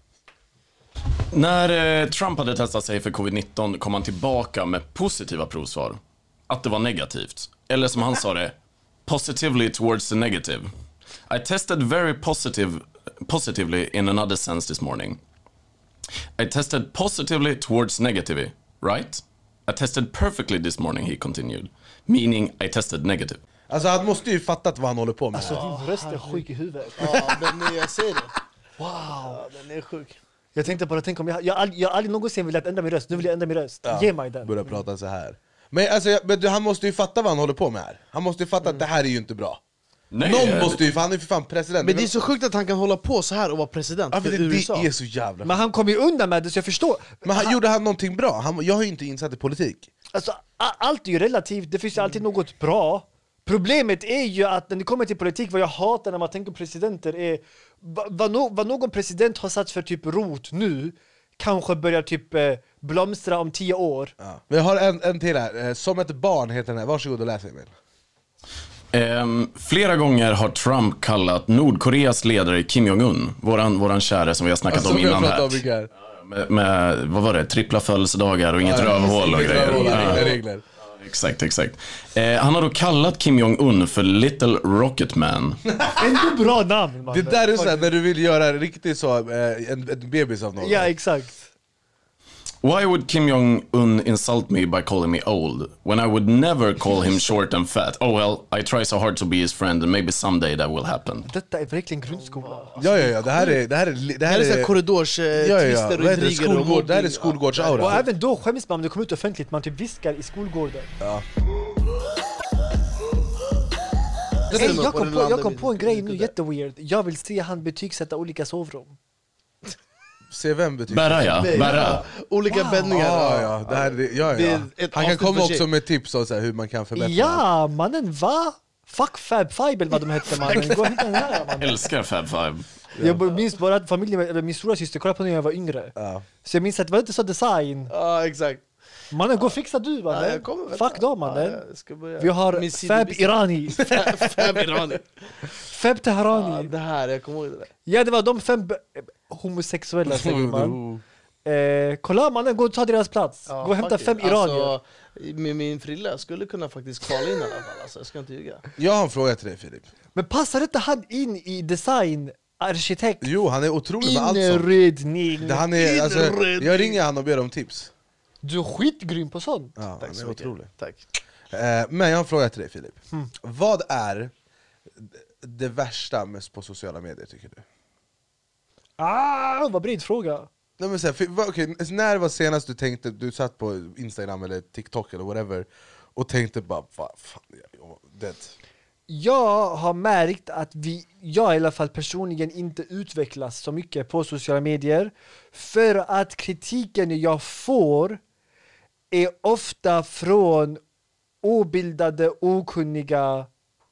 [SPEAKER 4] När eh, Trump hade testat sig för covid nitton kom han tillbaka med positiva provsvar. Att det var negativt. Eller som han sa det, positively towards the negative. I tested very positive, positively in another sense this morning. I tested positively towards negative, right? I tested perfectly this morning, he continued. Meaning I tested negative.
[SPEAKER 3] Alltså han måste ju fattat vad han håller på med.
[SPEAKER 2] Alltså din röst är sjuk i huvudet.
[SPEAKER 1] Ja, den är, jag säger det.
[SPEAKER 2] Wow,
[SPEAKER 1] ja, den är sjuk.
[SPEAKER 2] Jag tänkte bara tänka om jag jag all, jag aldrig någonsin velat ändra min röst. Nu vill jag ändra min röst. Ja, ge mig den.
[SPEAKER 3] Börja prata så här. Men alltså jag, men han måste ju fatta vad han håller på med här. Han måste ju fatta mm. att det här är ju inte bra. Nej, Någon det... måste ju, för han är ju för fan president.
[SPEAKER 1] Men det är så sjukt att han kan hålla på så här och vara president
[SPEAKER 3] ja,
[SPEAKER 1] för
[SPEAKER 3] det,
[SPEAKER 1] U S A.
[SPEAKER 3] Det är så jävla.
[SPEAKER 2] Men han kom ju undan med det så jag förstår.
[SPEAKER 3] Men han, han... gjorde han någonting bra? Han, jag har ju inte insatt i politik.
[SPEAKER 2] Alltså allt är ju relativt. Det finns ju alltid något bra. Problemet är ju att när det kommer till politik, vad jag hatar när man tänker på presidenter är vad, no, vad någon president har satt för typ rot nu kanske börjar typ eh, blomstra om tio år.
[SPEAKER 3] Ja. Vi har en, en till här. Som ett barn heter den här. Varsågod och läs, Emil.
[SPEAKER 4] Um, flera gånger har Trump kallat Nordkoreas ledare Kim Jong-Un, våran, våran käre som vi har snackat alltså, om innan här. Om med, med, vad var det? Trippla födelsedagar och inget ja, rövhål och grejer.
[SPEAKER 3] Rövhål,
[SPEAKER 4] ja.
[SPEAKER 3] regler.
[SPEAKER 4] Exakt, exakt. Eh, han har då kallat Kim Jong-Un för Little Rocket Man.
[SPEAKER 2] Ändå bra namn, man.
[SPEAKER 3] Det där är så här, när du vill göra riktigt så eh, en, en bebis av någon.
[SPEAKER 2] Ja, exakt.
[SPEAKER 4] Why would Kim Jong-Un insult me by calling me old when I would never call him short and fat? Oh well, I try so hard to be his friend and maybe someday that will happen.
[SPEAKER 2] Detta är verkligen grundskola.
[SPEAKER 3] Ja, ja, ja, det här är... Det här är, det här
[SPEAKER 1] det här är, är korridors, eh, ja, ja,
[SPEAKER 3] twister och intriger och... Det här är skolgårdsaura.
[SPEAKER 2] Och även då skäms man om det kommer ut offentligt, man typ viskar i skolgården.
[SPEAKER 3] Ja.
[SPEAKER 2] Hey, jag kom, på, jag kom på en grej nu, jätteweird. Jag vill se han betygsätta olika sovrum.
[SPEAKER 3] Se vem betyder
[SPEAKER 4] Berra, ja. Berra.
[SPEAKER 1] Olika wow. bäddningar.
[SPEAKER 3] Ja, ja. Det här, det, ja, ja. Det han kan komma också med tips om så här, hur man kan förbättra.
[SPEAKER 2] Ja, mannen, va? Fuck Fab Five, vad de hette, mannen. Gå hit den här, mannen.
[SPEAKER 4] Älskar Fab Five.
[SPEAKER 2] Jag minns bara att familjen, eller min stora syster kollade på när jag var yngre.
[SPEAKER 3] Ja.
[SPEAKER 2] Så jag minns att det var inte så design.
[SPEAKER 1] Ja, exakt.
[SPEAKER 2] Mannen, gå och fixa du, mannen. Ja, fuck dem, mannen. Ja, vi har Fab Irani.
[SPEAKER 1] Fab Irani.
[SPEAKER 2] Fab Teherani.
[SPEAKER 1] Ja, det här, jag kommer ihåg det där.
[SPEAKER 2] Ja, det var de fem homosexuella, säger man. Eh, kolla, mannen, gå och ta deras plats. Ja, gå och hämta fem iranier.
[SPEAKER 1] Alltså, med min frilla skulle kunna faktiskt kvala in i alla fall. Alltså, jag ska inte ljuga.
[SPEAKER 3] Jag har en fråga till dig, Filip.
[SPEAKER 2] Men passar inte han in i design, arkitekt?
[SPEAKER 3] Jo, han är otrolig med allt sånt.
[SPEAKER 2] Inredning.
[SPEAKER 3] Han är, alltså, jag ringer han och ber om tips.
[SPEAKER 2] Du är skitgrym på sånt.
[SPEAKER 3] Ja,
[SPEAKER 1] tack
[SPEAKER 3] han är otrolig.
[SPEAKER 1] Tack.
[SPEAKER 3] Eh, men jag har en fråga till dig, Filip. Mm. Vad är det värsta mest på sociala medier, tycker du?
[SPEAKER 2] Ah, vad bred fråga.
[SPEAKER 3] Nej, men så här, för, okay, när var senast du tänkte, du satt på Instagram eller TikTok eller whatever och tänkte bara, fan, fan det.
[SPEAKER 2] Jag har märkt att vi, jag i alla fall personligen inte utvecklas så mycket på sociala medier för att kritiken jag får är ofta från obildade, okunniga,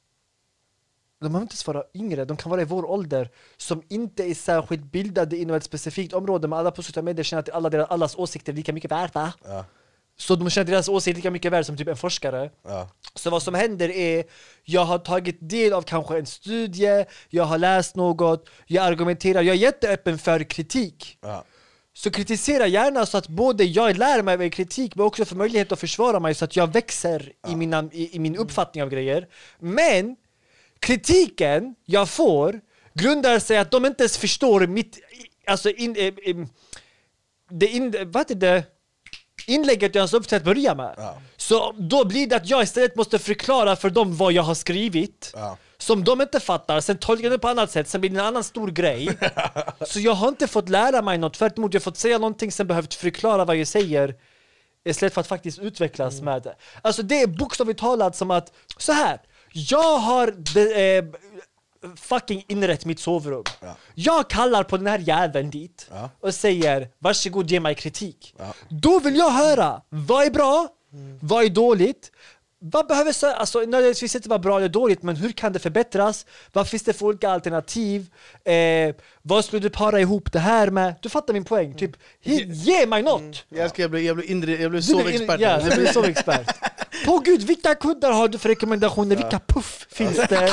[SPEAKER 2] de har inte ens vara yngre, de kan vara i vår ålder som inte är särskilt bildade inom ett specifikt område, men alla på sociala medier känner att alla deras, allas åsikter är lika mycket värda. Ja. Så de känner deras åsikter lika mycket värd som typ en forskare. Ja. Så vad som händer är, jag har tagit del av kanske en studie, jag har läst något, jag argumenterar, jag är jätteöppen för kritik. Ja. Så kritisera gärna så att både jag lär mig av kritik men också får möjlighet att försvara mig så att jag växer ja. i, mina, i, i min uppfattning av grejer. Men kritiken jag får grundar sig att de inte ens förstår mitt, alltså in, in, in, det in, vad är det? Inlägget jag har upptäckt börja med. Ja. Så då blir det att jag istället måste förklara för dem vad jag har skrivit. Ja. Som de inte fattar. Sen tolkar det på annat sätt. Sen blir det en annan stor grej. Så jag har inte fått lära mig något. Tvärtom, jag har fått säga någonting. Sen behövt förklara vad jag säger. Istället för att faktiskt utvecklas mm. med det. Alltså det är bokstavligt talat som att så här. Jag har de, eh, fucking inrätt mitt sovrum. Ja. Jag kallar på den här jäveln dit ja. och säger varsågod, ge mig kritik. Ja. Då vill jag höra vad är bra, mm. vad är dåligt. Vad behöver så, alltså nödvändigtvis inte vara bra eller dåligt, men hur kan det förbättras? Vad finns det för olika alternativ? Eh, vad skulle du para ihop det här med? Du fattar min poäng. Typ, ge, ge mig något. Mm.
[SPEAKER 1] Jag ska bli jag blir inre, jag blir sovexpert.
[SPEAKER 2] Ja, jag blir sovexpert. På gud, vilka kuddar har du för rekommendationer? Ja. Vilka puff finns det?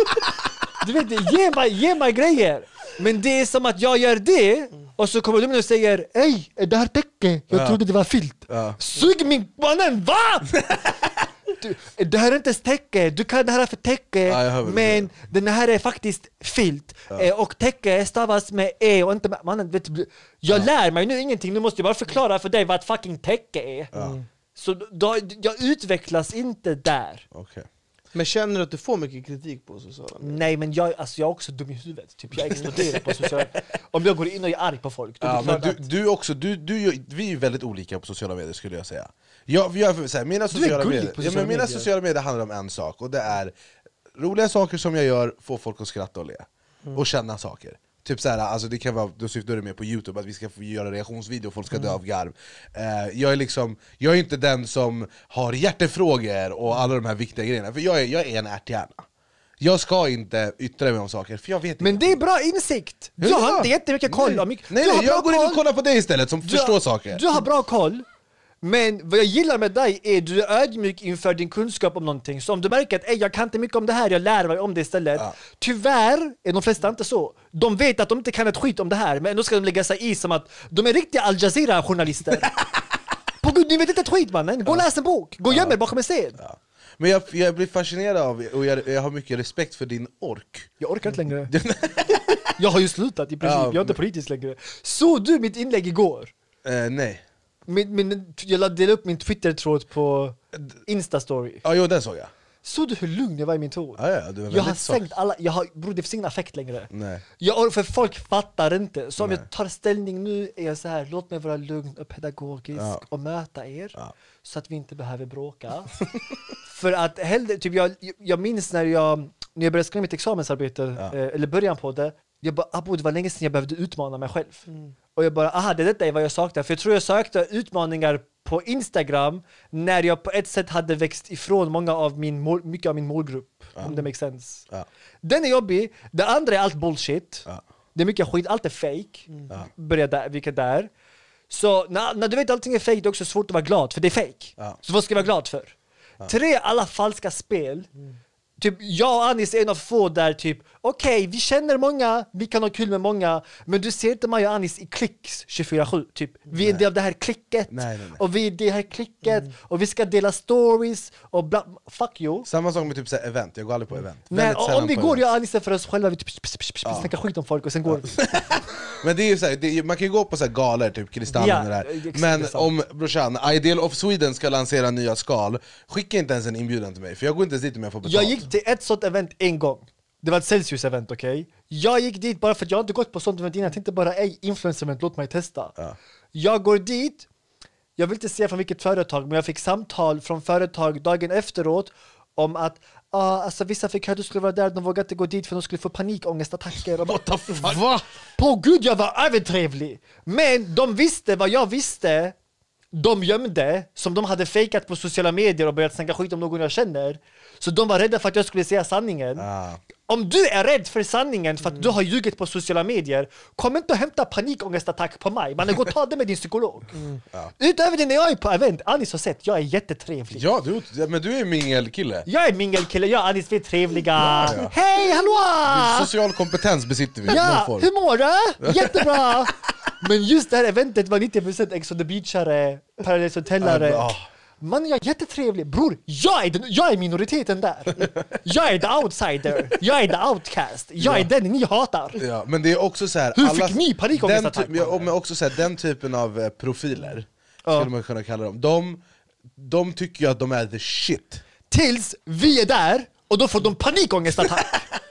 [SPEAKER 2] Du vet, ge mig, ge mig grejer. Men det är som att jag gör det och så kommer de och säger ej, är det här täcke? Jag ja. trodde det var filt. Ja. Sug min mannen, va? Du, det här är inte täcke, du kan det här för täcke, ja, men det. Den här är faktiskt filt. Ja. Eh, och täcke stavas med e och inte med, mannen, vet du, jag ja. lär mig nu ingenting, nu måste jag bara förklara för dig vad ett fucking täcke är. Ja. Mm. Så då, jag utvecklas inte där.
[SPEAKER 3] Okay.
[SPEAKER 1] Men känner du att du får mycket kritik på sociala medier?
[SPEAKER 2] Nej, men jag, alltså, jag är också dum i huvudet. Typ, jag exploderar på sociala medier. Om jag går in och är arg på folk.
[SPEAKER 3] Ja, men du, du också, du, du, vi är väldigt olika på sociala medier skulle jag säga. Jag, jag, så här, mina sociala medier, sociala ja, men mina medier. sociala medier handlar om en sak. Och det är roliga saker som jag gör, får folk att skratta och le. Mm. Och känna saker. Typ såhär, alltså det kan vara, då syftar det med på YouTube att vi ska få göra reaktionsvideo och folk ska dö av garv. Uh, jag är liksom, jag är inte den som har hjärtefrågor och alla de här viktiga grejerna. För jag är, jag är en ärthjärna. Jag ska inte yttra mig om saker, för jag vet inte.
[SPEAKER 2] Men det är bra insikt! Du
[SPEAKER 3] ja.
[SPEAKER 2] har inte jättemycket koll.
[SPEAKER 3] Nej,
[SPEAKER 2] mycket.
[SPEAKER 3] nej, nej jag går in och kollar på dig istället som
[SPEAKER 2] du
[SPEAKER 3] förstår
[SPEAKER 2] har,
[SPEAKER 3] saker.
[SPEAKER 2] Du har bra koll. Men vad jag gillar med dig är att du är ödmjuk inför din kunskap om någonting. Så om du märker att jag kan inte mycket om det här, jag lär mig om det istället. Ja. Tyvärr är de flesta inte så. De vet att de inte kan ett skit om det här, men då ska de lägga sig i som att de är riktiga Al Jazeera-journalister. På gud, ni vet inte ett skit, mannen. Gå och läs en bok. Gå och gömmer bakom en scen. Ja.
[SPEAKER 3] Men jag, jag blir fascinerad av, och jag, jag har mycket respekt för din ork.
[SPEAKER 2] Jag orkar inte längre. Jag har ju slutat i princip, ja, jag är inte politisk längre. Så du mitt inlägg igår?
[SPEAKER 3] Eh, nej.
[SPEAKER 2] Min, min, jag delade upp min Twitter-tråd på Insta-story.
[SPEAKER 3] Ja, jo, den såg jag.
[SPEAKER 2] Så du hur lugn jag var i min ton?
[SPEAKER 3] Ja, ja, du var
[SPEAKER 2] jag har
[SPEAKER 3] sak.
[SPEAKER 2] sänkt alla, jag har, bro, det finns ingen affekt längre.
[SPEAKER 3] Nej.
[SPEAKER 2] Jag, för folk fattar inte. Så om
[SPEAKER 3] Nej.
[SPEAKER 2] jag tar ställning nu är jag så här, låt mig vara lugn och pedagogisk ja. och möta er. Ja. Så att vi inte behöver bråka. För att hellre, typ jag, jag minns när jag, när jag började skriva mitt examensarbete, ja. eh, eller början på det. Jag bara, abo, det var länge sedan jag behövde utmana mig själv. Mm. Och jag bara, aha, det detta är vad jag saknar. För jag tror jag sökte utmaningar på Instagram när jag på ett sätt hade växt ifrån många av min mål, mycket av min målgrupp. Ja. Om det makes sense. Ja. Den är jobbig. Det andra är allt bullshit. Ja. Det är mycket skit, allt är fake. Mm. Ja. Börjar där, vilket där. Så när, när du vet att allting är fake, det är också svårt att vara glad, för det är fake. Ja. Så vad ska jag vara glad för? Ja. Tre, alla falska spel. Mm. Typ, jag och Anis är en av få där typ, okej, okay, vi känner många, vi kan ha kul med många, men du ser inte mig och Anis i klicks tjugofyra sju, typ. Vi är en del av det här klicket, nej, nej, nej. och vi är det här klicket, mm. och vi ska dela stories, och bla, fuck you.
[SPEAKER 3] Samma sak med typ så här event, jag går aldrig på event.
[SPEAKER 2] Nej, om vi går, jag och Anis för oss själva, vi typ ja. snackar skit om folk och sen går vi.
[SPEAKER 3] Men det är ju så här, det är, man kan ju gå på så här galor, typ Kristallen ja, och det där. Men om brorsan, Ideal of Sweden ska lansera nya skal, skicka inte ens en inbjudan till mig, för jag går inte ens dit om jag får betalt.
[SPEAKER 2] Jag gick till ett sånt event en gång. Det var ett Celsius-event, okej? Okay? Jag gick dit bara för att jag inte gått på sånt event innan. Jag tänkte bara, ej, influencer-event, låt mig testa. Ja. Jag går dit. jag vill inte säga från vilket företag, men jag fick samtal från företag dagen efteråt om att ah, alltså, vissa fick höra att du skulle vara där, de vågade inte gå dit för de skulle få panikångestattacker. Och bara,
[SPEAKER 3] What the fuck?
[SPEAKER 2] Va? På gud, jag var övertrevlig. Men de visste vad jag visste. De gömde, som de hade fejkat på sociala medier och börjat snacka skit om någon jag känner. Så de var rädda för att jag skulle säga sanningen.
[SPEAKER 3] Ah.
[SPEAKER 2] Om du är rädd för sanningen för att mm. du har ljugit på sociala medier, kom inte och hämta panikångestattack på mig. Man går och ta det med din psykolog. Mm. Ja. Utöver det, när jag är på event, Anis har sett, jag är jättetrevlig.
[SPEAKER 3] Ja, du, men du är mingelkille.
[SPEAKER 2] Jag är mingelkille, jag och Anis, vi är trevliga. Ja, ja. Hej, hallå!
[SPEAKER 3] Social kompetens besitter vi.
[SPEAKER 2] Ja, hur mår du? Jättebra! Men just det här eventet var nittio procent Ex on the Beachare, Paradise Hotelare. Ja, man, jag är jättetrevlig. Bror, jag är, den, jag är minoriteten där. Jag är the outsider. Jag är the outcast. Jag ja. är den ni hatar.
[SPEAKER 3] Ja, men det är också så här.
[SPEAKER 2] Hur
[SPEAKER 3] alla,
[SPEAKER 2] fick ni panikångestattack?
[SPEAKER 3] Ty- ja, men också så här, den typen av eh, profiler, ja. skulle man kunna kalla dem. De, de tycker ju att de är the shit.
[SPEAKER 2] Tills vi är där, och då får de panikångestattack.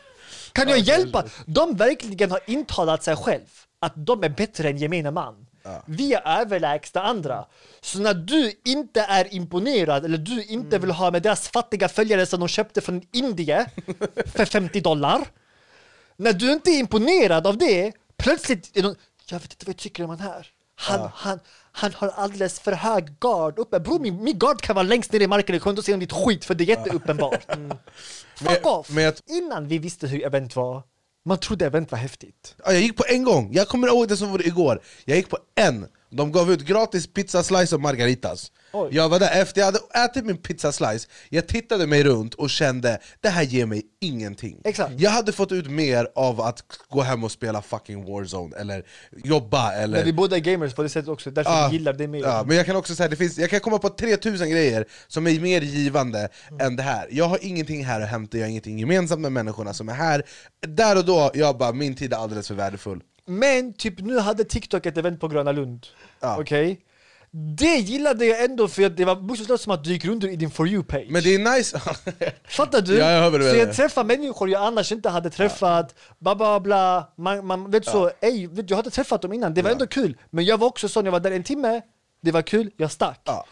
[SPEAKER 2] Kan jag hjälpa? De verkligen har intalat sig själv att de är bättre än gemene man. Ja. Vi är överlägsna andra. Så när du inte är imponerad, eller du inte mm. vill ha med deras fattiga följare som de köpte från Indien för femtio dollar. När du inte är imponerad av det, plötsligt är någon, jag vet inte vad jag tycker om han här. Han, ja. han, han har alldeles för hög guard uppe. Bro, min, min guard kan vara längst ner i marken. Jag kan inte se om ditt skit, för det är jätteuppenbart. Mm. Fuck men, off! Men att... Innan vi visste hur event var, man trodde event var häftigt.
[SPEAKER 3] Ja, jag gick på en gång. Jag kommer ihåg det som var igår. Jag gick på en. De gav ut gratis pizza slice och margaritas. Oj. Jag var där efter jag hade ätit min pizza slice. Jag tittade mig runt och kände, det här ger mig ingenting.
[SPEAKER 2] Exakt.
[SPEAKER 3] Jag hade fått ut mer av att gå hem och spela fucking Warzone eller jobba eller...
[SPEAKER 2] Men vi båda är gamers på det sättet också. Därför
[SPEAKER 3] ja,
[SPEAKER 2] vi gillar det mer.
[SPEAKER 3] Ja, men jag kan också säga, det finns, jag kan komma på tre tusen grejer som är mer givande mm. än det här. Jag har ingenting här att hämta. Jag har ingenting gemensamt med människorna som är här. Där och då, jag bara, min tid är alldeles för värdefull.
[SPEAKER 2] Men typ nu hade TikTok ett event på Gröna Lund.
[SPEAKER 3] Ja.
[SPEAKER 2] Okej? Okay? Det gillade jag ändå, för att det var bokstavligt som att du gick runt i din For You-page.
[SPEAKER 3] Men det är nice.
[SPEAKER 2] Fattar du?
[SPEAKER 3] Ja, jag
[SPEAKER 2] så jag träffar människor jag annars inte hade träffat. Ja. Bla bla bla. Man, man vet så, ja. ej, vet, jag hade träffat dem innan. Det var ja. ändå kul. Men jag var också sån, jag var där en timme. Det var kul, jag stack. Ja.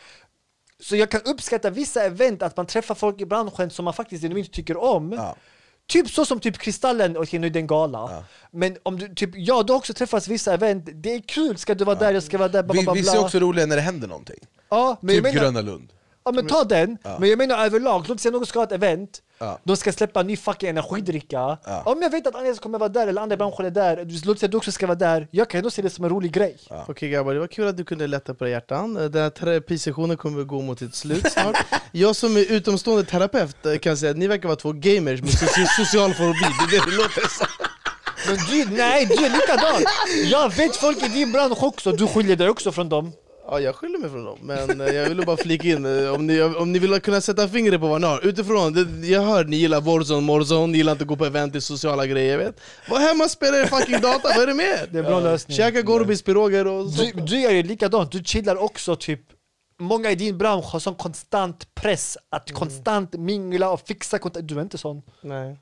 [SPEAKER 2] Så jag kan uppskatta vissa event, att man träffar folk i branschen som man faktiskt inte tycker om. Ja. Typ så som typ Kristallen, och nu är det en gala. Ja. Men om du typ, ja, du också träffas vissa event. Det är kul, ska du vara ja. där, jag ska vara där. Bla, bla, bla.
[SPEAKER 3] Vissa är också roliga när det händer någonting.
[SPEAKER 2] Ja, men
[SPEAKER 3] typ
[SPEAKER 2] jag menar,
[SPEAKER 3] Gröna Lund.
[SPEAKER 2] Ja, men ta den. Ja. Men jag menar överlag, låt säga någon ska ha ett event.
[SPEAKER 3] Ja.
[SPEAKER 2] De ska släppa en ny fucking energidricka. Ja. Om jag vet att Andreas kommer vara där, eller andra branscher är där, låt säga att du också ska vara där. Jag kan ändå se det som en rolig grej.
[SPEAKER 1] Ja. Okej okay, grabbar, det var kul att du kunde lätta på hjärtan. Den här terapisessionen kommer att gå mot ett slut snart. Jag som är utomstående terapeut kan säga att ni verkar vara två gamers med social fobi. Det är det det låter så.
[SPEAKER 2] Men du, nej, du är likadan. Jag vet folk i din bransch också. Du skiljer dig också från dem.
[SPEAKER 1] Ja, jag skyller mig från dem. Men jag ville bara flika in, om ni, om ni vill kunna sätta fingret på vad ni har. Utifrån, det, jag hör ni gillar Warzone, Warzone, ni gillar inte att gå på event i sociala grejer, vet. Var hemma och spela er fucking data, vad är det med?
[SPEAKER 2] Det är bra lösning.
[SPEAKER 1] Käka Gorbis piroger och så.
[SPEAKER 2] Du, du är ju likadant, du chillar också typ. Många i din bransch har sån konstant press att mm. konstant mingla och fixa kontakt. Du är inte sån.
[SPEAKER 1] Nej.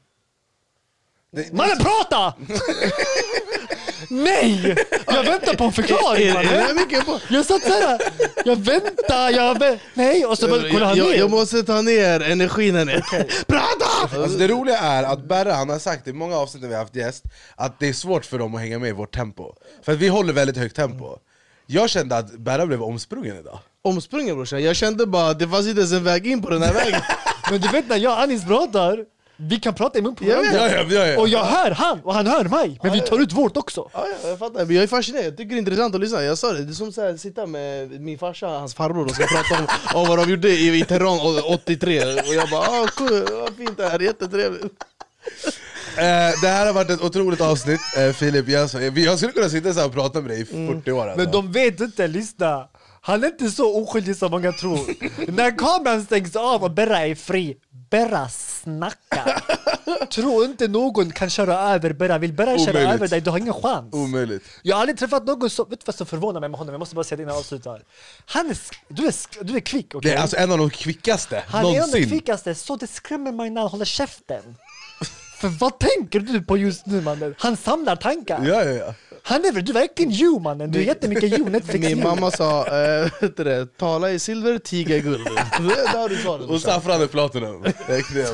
[SPEAKER 2] Mannen, prata! Nej! Jag väntar på en förklaring.
[SPEAKER 1] Är, är, är mycket på?
[SPEAKER 2] Jag satt såhär. Jag väntar, jag vä- Nej, och så bara, kolla han
[SPEAKER 1] jag,
[SPEAKER 2] ner.
[SPEAKER 1] jag måste ta ner energin här. Okay. Prata!
[SPEAKER 3] Alltså det roliga är att Berra, han har sagt i många avsnitt när vi har haft gäst, att det är svårt för dem att hänga med i vårt tempo. För att vi håller väldigt högt tempo. Jag kände att Berra blev omsprungen idag.
[SPEAKER 1] Omsprungen brorsan? Jag kände bara att det fanns inte ens en väg in på den här vägen.
[SPEAKER 2] Men du vet, när jag och Anis pratar, vi kan prata i mun på
[SPEAKER 3] varandra. Ja, ja, ja, ja.
[SPEAKER 2] Och jag hör han, och han hör mig. Men ja, vi tar ut vårt också.
[SPEAKER 1] Ja, ja, jag fattar. Men jag är fascinerad. Jag tycker det är intressant att lyssna. Jag sa det, det är som att sitta med min farsa och hans farbror och ska prata om, om vad de gjorde i, i Tehran åttiotre. Och jag bara, ah, cool, vad fint det här, jättetrevligt.
[SPEAKER 3] Eh, det här har varit ett otroligt avsnitt, eh, Filip. Jag, jag skulle kunna sitta så här och prata med dig i fyrtio år. Alltså.
[SPEAKER 2] Men de vet inte, lyssna. Han är inte så oskyldig som många tror. När kameran stängs av och Berra är fri, Berra snackar. Tror inte någon kan köra över Berra. Vill Berra köra Omöjligt. över dig, du har ingen chans.
[SPEAKER 3] Omöjligt.
[SPEAKER 2] Jag har aldrig träffat någon som, vet du vad som förvånar mig med honom? Jag måste bara säga det innan jag avslutar. Han är, du, är, du är kvick, okay?
[SPEAKER 3] Det är alltså en av de kvickaste
[SPEAKER 2] Han
[SPEAKER 3] någonsin.
[SPEAKER 2] är en av de kvickaste, så det skrämmer mig när han håller käften. För vad tänker du på just nu, mannen? Han samlar tankar.
[SPEAKER 3] Ja, ja, ja.
[SPEAKER 2] Han är väl, du är verkligen you, mannen. Du är jättemycket you, Netflix.
[SPEAKER 1] Min mamma sa, äh, vet du det, tala i silver, tiga i guld. Där har du svaret.
[SPEAKER 3] Och saffran är platinum. Det är kräm.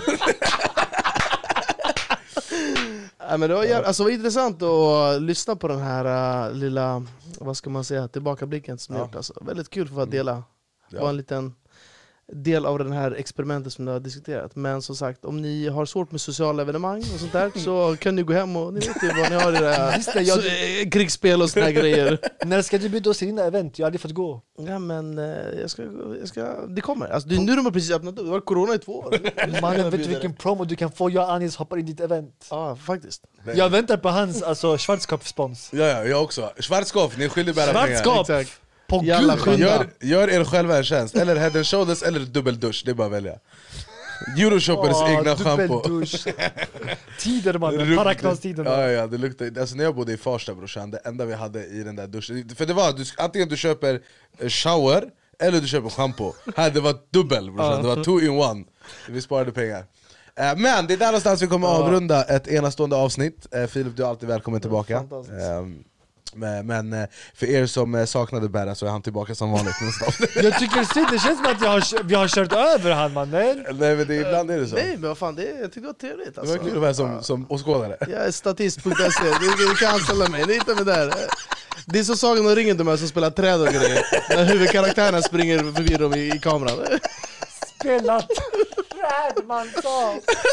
[SPEAKER 1] Ja, men det var, jävla, alltså, det var intressant att lyssna på den här uh, lilla, vad ska man säga, tillbakablicken som ja. gjort. Alltså. Väldigt kul för att dela. Det var en liten del av den här experimentet som ni har diskuterat. Men som sagt, om ni har svårt med sociala evenemang och sånt där så kan ni gå hem och ni vet ju vad ni har i det här det, jag... så, krigsspel och såna här grejer.
[SPEAKER 2] När ska du bjuda oss till dina event? Jag har aldrig fått gå.
[SPEAKER 1] Ja, men jag ska, jag ska, det kommer. Alltså, det, nu de har precis öppnat upp. Det var corona i två år.
[SPEAKER 2] Mannen, vet du vilken promo du kan få? Jag och Anis hoppar in i ditt event.
[SPEAKER 1] Ja, faktiskt.
[SPEAKER 2] Jag väntar på hans alltså, Schwarzkopf-spons.
[SPEAKER 3] Ja, ja, jag också. Schwarzkopf, ni är skyldig bära pengar.
[SPEAKER 2] Schwarzkopf! På
[SPEAKER 3] gör, gör er själva en tjänst. Eller Head and Shoulders eller dubbeldusch. Det är bara att välja. Euroshoppers oh, egna shampoo.
[SPEAKER 2] Tider man, paraknastiden.
[SPEAKER 3] Ja, ja, det luktar. Alltså när jag bodde i Farsta, brorsan, det enda vi hade i den där duschen. För det var, du, antingen du köper shower eller du köper shampoo. Här det var dubbel, brorsan. Det var two in one. Vi sparade pengar. Men det är där någonstans vi kommer att avrunda ett enastående avsnitt. Filip, du är alltid välkommen tillbaka. Men, men för er som saknade Berra så är han tillbaka som vanligt.
[SPEAKER 2] Jag tycker det, det känns som att jag har, vi har kört över han, man. Nej,
[SPEAKER 3] Nej men det, ibland är det så.
[SPEAKER 1] Nej men vad fan, det, jag tycker det var trevligt alltså.
[SPEAKER 3] Det var kul att vara som, som åskådare.
[SPEAKER 1] Jag är statist punkt se, du, du kan anställa mig, det hittar mig där. Det är så Sagan och ringen, de här som spelar träd och grejer. När huvudkaraktärerna springer förbi dem i, i kameran.
[SPEAKER 2] Spelat träd, man sa.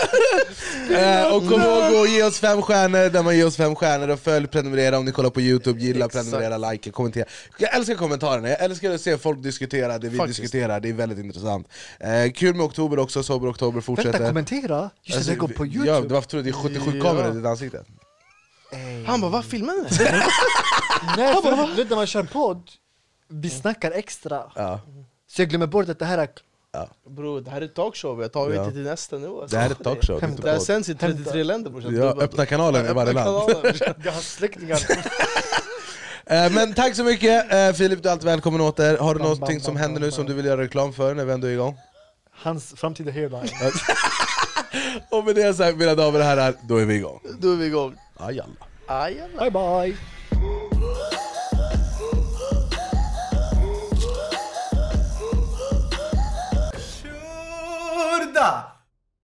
[SPEAKER 3] eh, Och kom ihåg att ge oss fem stjärnor där man ger oss fem stjärnor. Och följ, prenumerera om ni kollar på YouTube. Gilla, Exakt. prenumerera, like, kommentera. Jag älskar kommentarerna, jag älskar att se folk diskutera det vi Faktiskt. diskuterar. Det är väldigt intressant. eh, Kul med oktober också, Sober oktober fortsätter.
[SPEAKER 2] Vänta, kommentera? Just alltså, det, går på YouTube.
[SPEAKER 3] Ja, det var för det är sjuttiosju ja. kameror i ditt ansikte.
[SPEAKER 1] Ey. Han bara, vad filmar ni?
[SPEAKER 2] Nej, för vet när man kör podd, vi snackar extra.
[SPEAKER 3] Ja.
[SPEAKER 2] Så jag glömmer bort att det här är...
[SPEAKER 1] Ja. Bro, det här är talkshow, jag tar ja. det till nästa nivå.
[SPEAKER 3] Det här är talkshow.
[SPEAKER 1] Det, det här sänds i trettiotre länder. Bror.
[SPEAKER 3] Ja, öppna kanalen i varje land.
[SPEAKER 2] Jag har släktingar.
[SPEAKER 3] Men tack så mycket, Filip, du är alltid välkommen åter. Har du bam, någonting bam, som bam, händer bam, nu som du vill göra reklam för när vi ändå är igång?
[SPEAKER 2] Hans framtida hairline.
[SPEAKER 3] Och med det sagt, mina damer och herrar, då är vi igång.
[SPEAKER 1] Då är vi igång.
[SPEAKER 3] Ajalla.
[SPEAKER 1] Ajalla.
[SPEAKER 2] Bye bye.
[SPEAKER 8] Urda!